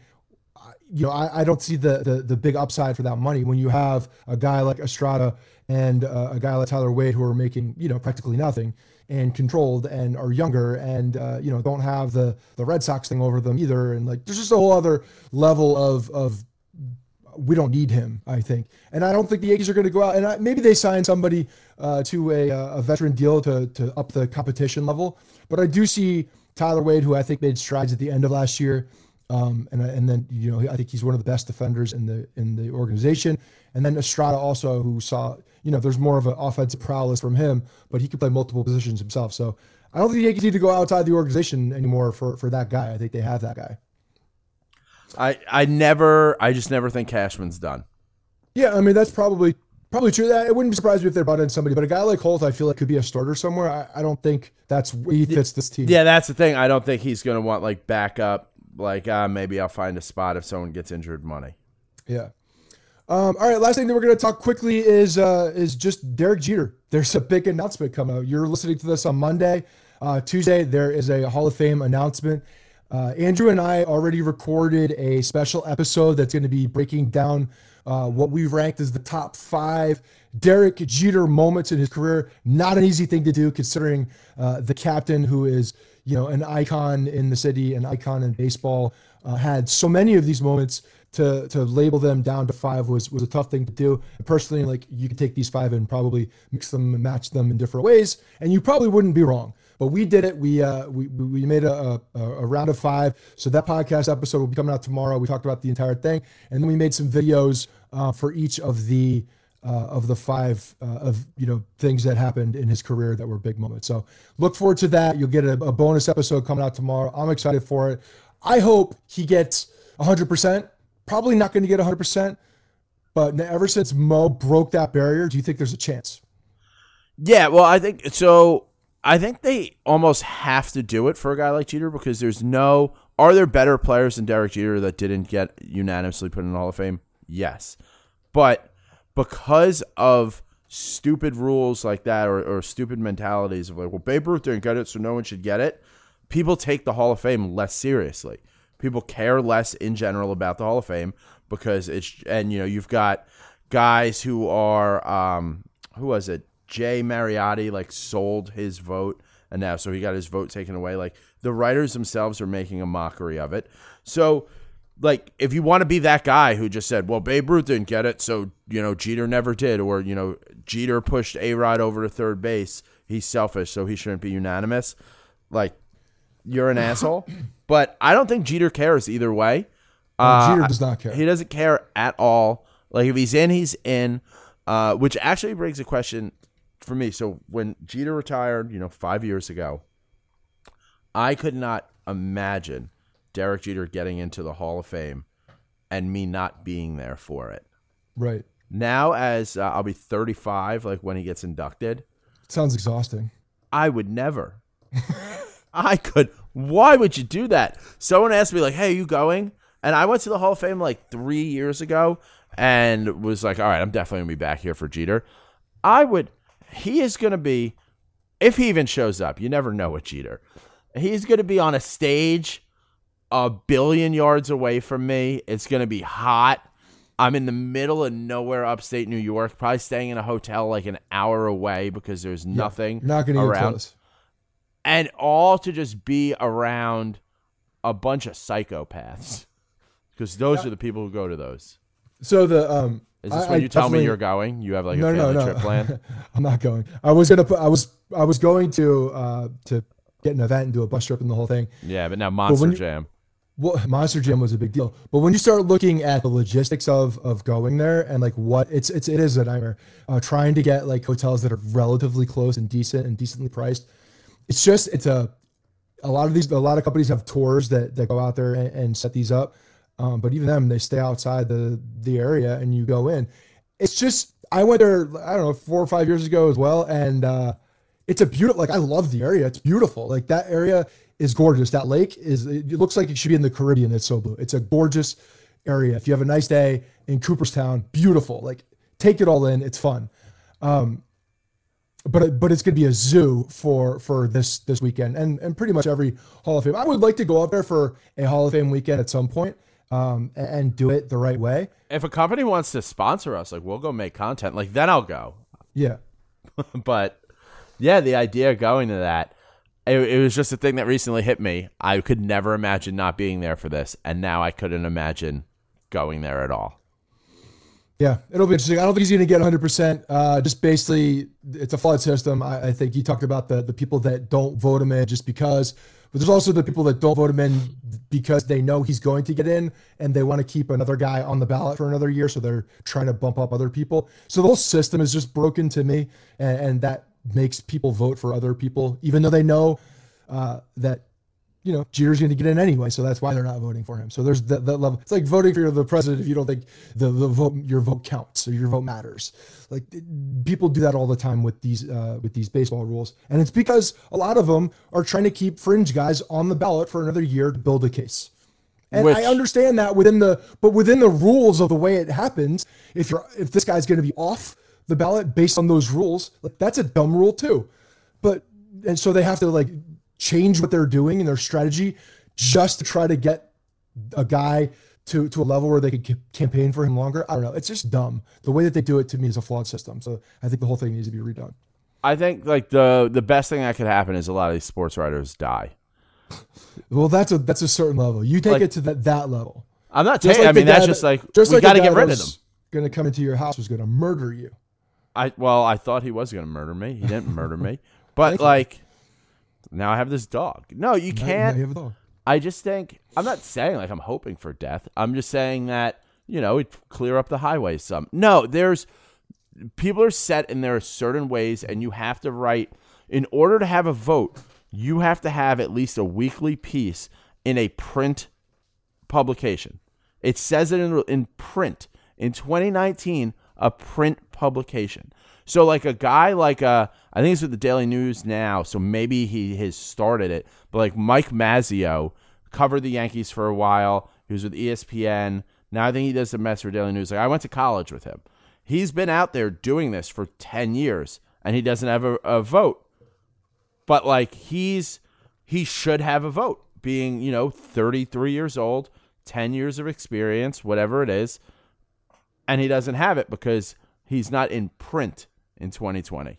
you know, I, I don't see the, the the big upside for that money when you have a guy like Estrada and uh, a guy like Tyler Wade who are making, you know, practically nothing and controlled and are younger and, uh, you know, don't have the, the Red Sox thing over them either. And like, there's just a whole other level of, of we don't need him, I think. And I don't think the Yankees are going to go out and I, maybe they sign somebody uh, to a, a veteran deal to, to up the competition level. But I do see Tyler Wade, who I think made strides at the end of last year. Um, and and then, you know, I think he's one of the best defenders in the in the organization. And then Estrada also, who saw, you know, there's more of an offensive prowess from him, but he can play multiple positions himself. So I don't think the Yankees need to go outside the organization anymore for, for that guy. I think they have that guy. I I never, I just never think Cashman's done. Yeah, I mean, that's probably probably true. It wouldn't surprise me if they brought in somebody, but a guy like Holt, I feel like could be a starter somewhere. I, I don't think that's where he fits this team. Yeah, that's the thing. I don't think he's going to want like backup. Like, uh, maybe I'll find a spot if someone gets injured money. Yeah. Um, all right, last thing that we're going to talk quickly is uh, is just Derek Jeter. There's a big announcement coming out. You're listening to this on Monday. Uh, Tuesday, there is a Hall of Fame announcement. Uh, Andrew and I already recorded a special episode that's going to be breaking down uh, what we ranked as the top five Derek Jeter moments in his career. Not an easy thing to do considering uh, the captain, who is, you know, an icon in the city, an icon in baseball, uh, had so many of these moments. To to label them down to five was was a tough thing to do. And personally, like, you could take these five and probably mix them and match them in different ways, and you probably wouldn't be wrong. But we did it. We uh we we made a, a a round of five. So that podcast episode will be coming out tomorrow. We talked about the entire thing, and then we made some videos uh, for each of the uh, of the five uh, of you know things that happened in his career that were big moments. So look forward to that. You'll get a, a bonus episode coming out tomorrow. I'm excited for it. I hope he gets one hundred percent. Probably not going to get one hundred percent, but ever since Mo broke that barrier, do you think there's a chance? Yeah, well, I think so. I think they almost have to do it for a guy like Jeter because there's no. Are there better players than Derek Jeter that didn't get unanimously put in the Hall of Fame? Yes, but because of stupid rules like that or, or stupid mentalities of like, well, Babe Ruth didn't get it, so no one should get it. People take the Hall of Fame less seriously. People care less in general about the Hall of Fame because it's and you know you've got guys who are um, who was it? Jay Mariotti like sold his vote, and now so he got his vote taken away. Like the writers themselves are making a mockery of it. So, like if you want to be that guy who just said, "Well, Babe Ruth didn't get it, so you know Jeter never did," or you know Jeter pushed A-Rod over to third base, he's selfish, so he shouldn't be unanimous. Like you're an asshole. But I don't think Jeter cares either way. Uh, Jeter does not care. He doesn't care at all. Like if he's in, he's in. Uh, which actually brings a question for me. So when Jeter retired, you know, five years ago, I could not imagine Derek Jeter getting into the Hall of Fame and me not being there for it. Right. Now, as uh, I'll be thirty-five, like when he gets inducted. Sounds exhausting. I would never. I could. Why would you do that? Someone asked me, like, hey, are you going? And I went to the Hall of Fame like three years ago and was like, all right, I'm definitely going to be back here for Jeter. I would. He is going to be, if he even shows up, you never know with Jeter. He's going to be on a stage a billion yards away from me. It's going to be hot. I'm in the middle of nowhere, upstate New York, probably staying in a hotel like an hour away because there's nothing yeah, not gonna around. Get close. And all to just be around a bunch of psychopaths because those yeah. are the people who go to those. So the um, is this I, when you I tell me you're going? You have like a no, family no, no. trip plan? I'm not going. I was gonna put. I was. I was going to uh, to get an event and do a bus trip and the whole thing. Yeah, but now Monster but you, Jam. Well, Monster Jam was a big deal, but when you start looking at the logistics of of going there and like what it's it's it is a nightmare. Uh, trying to get like hotels that are relatively close and decent and decently priced. It's just it's a a lot of these a lot of companies have tours that that go out there and, and set these up, um, but even them they stay outside the the area and you go in. It's just I went there I don't know four or five years ago as well, and uh, it's a beautiful like I love the area. It's beautiful. Like that area is gorgeous. That lake is, it looks like it should be in the Caribbean. It's so blue. It's a gorgeous area. If you have a nice day in Cooperstown, beautiful. Like take it all in. It's fun. Um, but, but it's going to be a zoo for, for this, this weekend and, and pretty much every Hall of Fame. I would like to go out there for a Hall of Fame weekend at some point, um, and, and do it the right way. If a company wants to sponsor us, like we'll go make content, like then I'll go. Yeah. But yeah, the idea of going to that, It, it was just a thing that recently hit me. I could never imagine not being there for this, and now I couldn't imagine going there at all. Yeah, it'll be interesting. I don't think he's going to get one hundred percent. Uh, just basically, it's a flawed system. I, I think he talked about the, the people that don't vote him in just because, but there's also the people that don't vote him in because they know he's going to get in, and they want to keep another guy on the ballot for another year, so they're trying to bump up other people. So the whole system is just broken to me, and, and that makes people vote for other people, even though they know uh, that, you know, Jeter's going to get in anyway. So that's why they're not voting for him. So there's that, that level. It's like voting for the president if you don't think the, the vote, your vote counts or your vote matters. Like people do that all the time with these, uh, with these baseball rules. And it's because a lot of them are trying to keep fringe guys on the ballot for another year to build a case. And Which, I understand that within the, but within the rules of the way it happens, if you're, if this guy's going to be off the ballot based on those rules, like that's a dumb rule too. But, and so they have to like change what they're doing in their strategy just to try to get a guy to, to a level where they could campaign for him longer. I don't know. It's just dumb. The way that they do it to me is a flawed system. So I think the whole thing needs to be redone. I think like the, the best thing that could happen is a lot of these sports writers die. Well, that's a, that's a certain level. You take like, it to that, that level. I'm not taking, like I mean, that's just like, just we like got to get rid of them. Going to come into your house was going to murder you. I well, I thought he was going to murder me. He didn't murder me. But, like, now I have this dog. No, you can't. Now you have a dog. I just think, I'm not saying, like, I'm hoping for death. I'm just saying that, you know, it'd clear up the highways some. No, there's, people are set and there are certain ways, and you have to write, in order to have a vote, you have to have at least a weekly piece in a print publication. It says it in, in print. In twenty nineteen, a print publication. So like a guy like uh I think it's with the Daily News now, so maybe he has started it, but like Mike Mazzeo covered the Yankees for a while. He was with E S P N. Now I think he does the Mets for Daily News. Like I went to college with him. He's been out there doing this for ten years and he doesn't have a, a vote. But like he's he should have a vote being, you know, thirty-three years old, ten years of experience, whatever it is, and he doesn't have it because he's not in print in twenty twenty.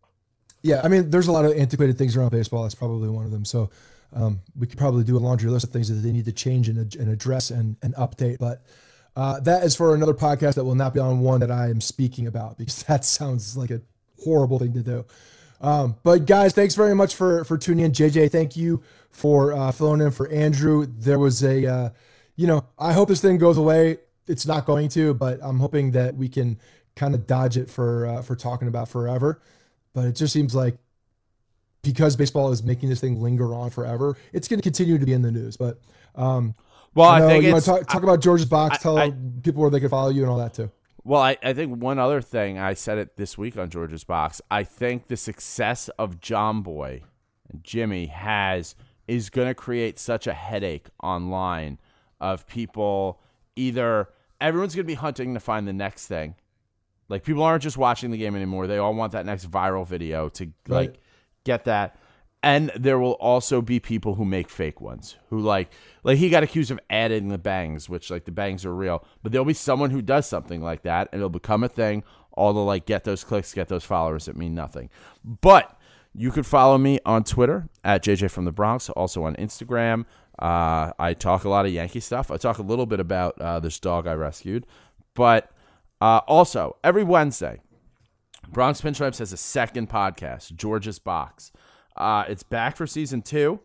Yeah, I mean, there's a lot of antiquated things around baseball. That's probably one of them. So um, we could probably do a laundry list of things that they need to change and, and address and, and update. But uh, that is for another podcast that will not be on one that I am speaking about, because that sounds like a horrible thing to do. Um, but guys, thanks very much for, for tuning in. J J, thank you for uh, filling in for Andrew. There was a, uh, you know, I hope this thing goes away. It's not going to, but I'm hoping that we can kind of dodge it for, uh, for talking about forever. But it just seems like because baseball is making this thing linger on forever, it's going to continue to be in the news. But, um, well, I, I think you it's, want to talk, talk about George's box, I, tell I, people where they can follow you and all that too. Well, I, I think one other thing, I said it this week on George's Box, I think the success of John Boy and Jimmy has is going to create such a headache online of people either everyone's going to be hunting to find the next thing. Like, people aren't just watching the game anymore. They all want that next viral video to like Right. get that. And there will also be people who make fake ones who like, like he got accused of adding the bangs, which like the bangs are real, but there'll be someone who does something like that and it'll become a thing. All to like get those clicks, get those followers that mean nothing. But you could follow me on Twitter at J J from the Bronx, also on Instagram. Uh, I talk a lot of Yankee stuff. I talk a little bit about uh, this dog I rescued, but uh, also every Wednesday, Bronx Pinstripes has a second podcast, George's Box. Uh, it's back for season two.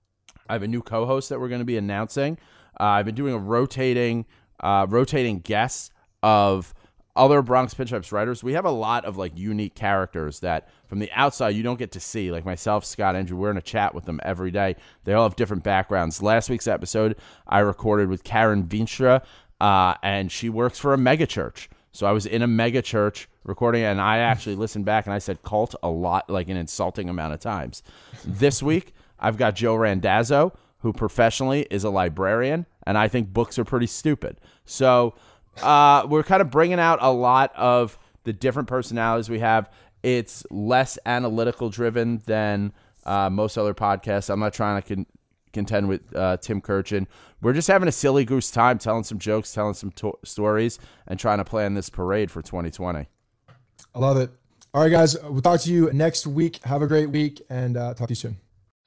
I have a new co-host that we're going to be announcing. Uh, I've been doing a rotating, uh, rotating guests of other Bronx Pinstripes writers. We have a lot of like unique characters that from the outside you don't get to see. Like myself, Scott, Andrew, we're in a chat with them every day. They all have different backgrounds. Last week's episode I recorded with Karen Veenstra, uh, and she works for a mega church. So I was in a mega church recording it, and I actually listened back, and I said cult a lot, like an insulting amount of times. This week, I've got Joe Randazzo, who professionally is a librarian, and I think books are pretty stupid. So uh, we're kind of bringing out a lot of the different personalities we have. It's less analytical driven than uh, most other podcasts. I'm not trying to con- contend with uh, Tim Kirchin. We're just having a silly goose time, telling some jokes, telling some to- stories, and trying to plan this parade for twenty twenty. I love it. All right, guys, we'll talk to you next week. Have a great week, and uh, talk to you soon.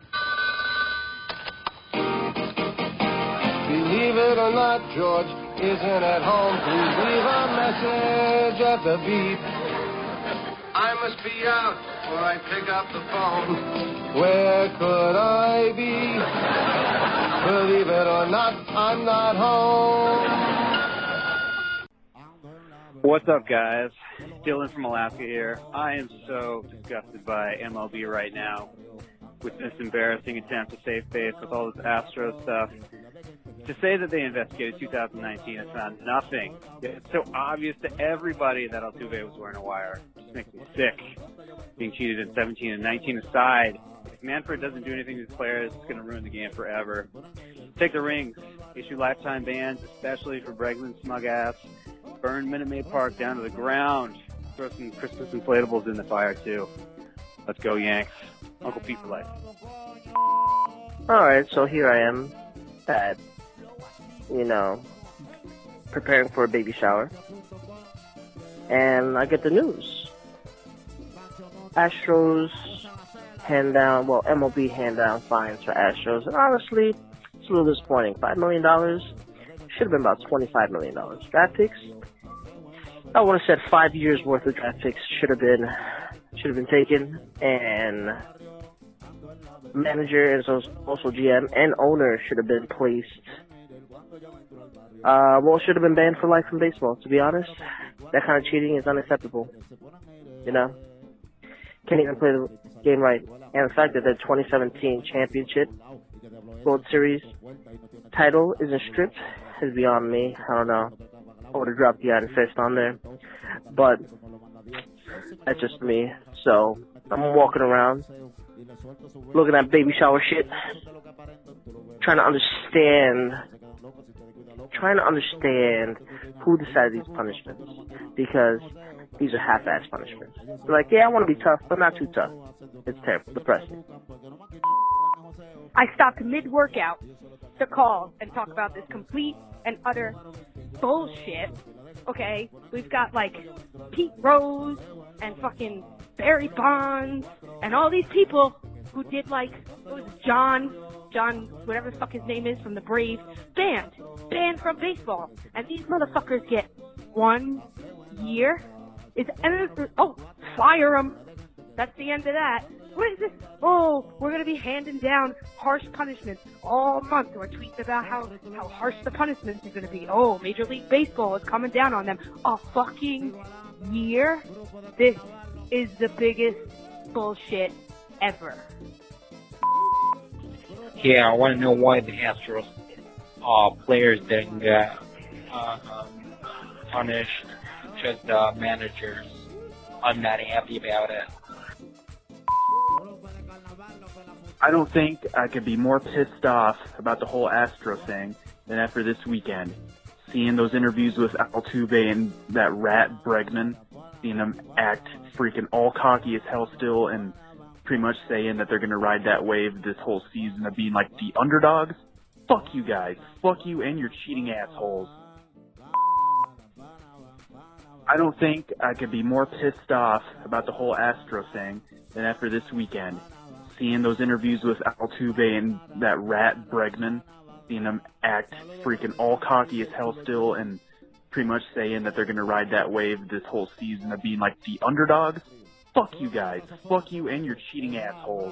Believe it or not, George isn't at home. Please leave a message at the beep. I must be out before I pick up the phone. Where could I be? Believe it or not, I'm not home. What's up, guys? Dylan from Alaska here. I am so disgusted by M L B right now with this embarrassing attempt to save face with all this Astros stuff. To say that they investigated two thousand nineteen and found nothing, it's so obvious to everybody that Altuve was wearing a wire. It just makes me sick. Being cheated in seventeen and nineteen aside, if Manfred doesn't do anything to his players, it's going to ruin the game forever. Take the rings. Issue lifetime bans, especially for Bregman's smug ass. Burn Minute Maid Park down to the ground. Throw some Christmas inflatables in the fire, too. Let's go, Yanks. Uncle Pete for life. Alright, so here I am at, you know, preparing for a baby shower. And I get the news. Astros hand down, well, M L B hand down fines for Astros. And honestly, it's a little disappointing. five million dollars should have been about twenty-five million dollars. Draft picks, I would have said five years worth of draft picks should have been should have been taken, and manager and so also G M and owner should have been placed. Uh, well, should have been banned for life from baseball. To be honest, that kind of cheating is unacceptable. You know, can't even play the game right. And the fact that the twenty seventeen championship World Series title isn't stripped is beyond me. I don't know. I would have dropped the iron fist on there, but that's just me. So I'm walking around, looking at baby shower shit, trying to understand, trying to understand who decided these punishments, because these are half-ass punishments. They're like, yeah, I want to be tough, but not too tough. It's terrible, depressing. I stopped mid-workout to call and talk about this complete and utter bullshit. Okay, we've got like Pete Rose and fucking Barry Bonds and all these people who did like, what was it, John, John, whatever the fuck his name is from the Braves, banned, banned from baseball. And these motherfuckers get one year? Is and, oh, fire them. That's the end of that. What is this? Oh, we're going to be handing down harsh punishments all month. We're tweeting about how, how harsh the punishments are going to be. Oh, Major League Baseball is coming down on them. A fucking year? This is the biggest bullshit ever. Yeah, I want to know why the Astros uh, players didn't get uh, um, punished, just the uh, managers. I'm not happy about it. I don't think I could be more pissed off about the whole Astro thing than after this weekend. Seeing those interviews with Altuve and that rat Bregman, seeing them act freaking all cocky as hell still and pretty much saying that they're going to ride that wave this whole season of being like the underdogs. Fuck you guys. Fuck you and your cheating assholes. I don't think I could be more pissed off about the whole Astro thing than after this weekend. Seeing those interviews with Altuve and that rat Bregman, seeing them act freaking all cocky as hell still and pretty much saying that they're going to ride that wave this whole season of being like the underdogs. Fuck you guys. Fuck you and your cheating assholes.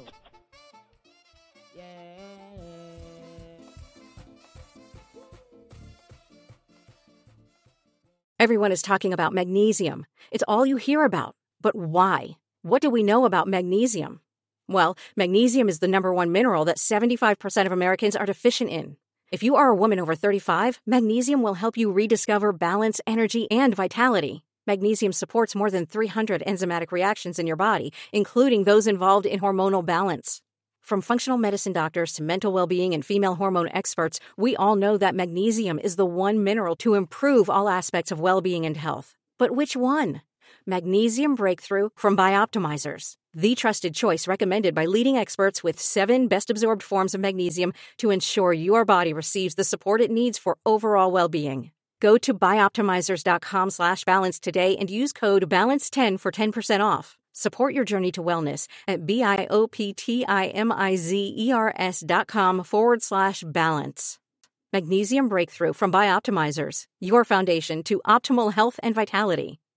Everyone is talking about magnesium. It's all you hear about. But why? What do we know about magnesium? Well, magnesium is the number one mineral that seventy-five percent of Americans are deficient in. If you are a woman over thirty-five, magnesium will help you rediscover balance, energy, and vitality. Magnesium supports more than three hundred enzymatic reactions in your body, including those involved in hormonal balance. From functional medicine doctors to mental well-being and female hormone experts, we all know that magnesium is the one mineral to improve all aspects of well-being and health. But which one? Magnesium Breakthrough from Bioptimizers, the trusted choice recommended by leading experts with seven best-absorbed forms of magnesium to ensure your body receives the support it needs for overall well-being. Go to bioptimizers.com slash balance today and use code balance ten for ten percent off. Support your journey to wellness at B-I-O-P-T-I-M-I-Z-E-R-S dot com forward slash balance. Magnesium Breakthrough from Bioptimizers, your foundation to optimal health and vitality.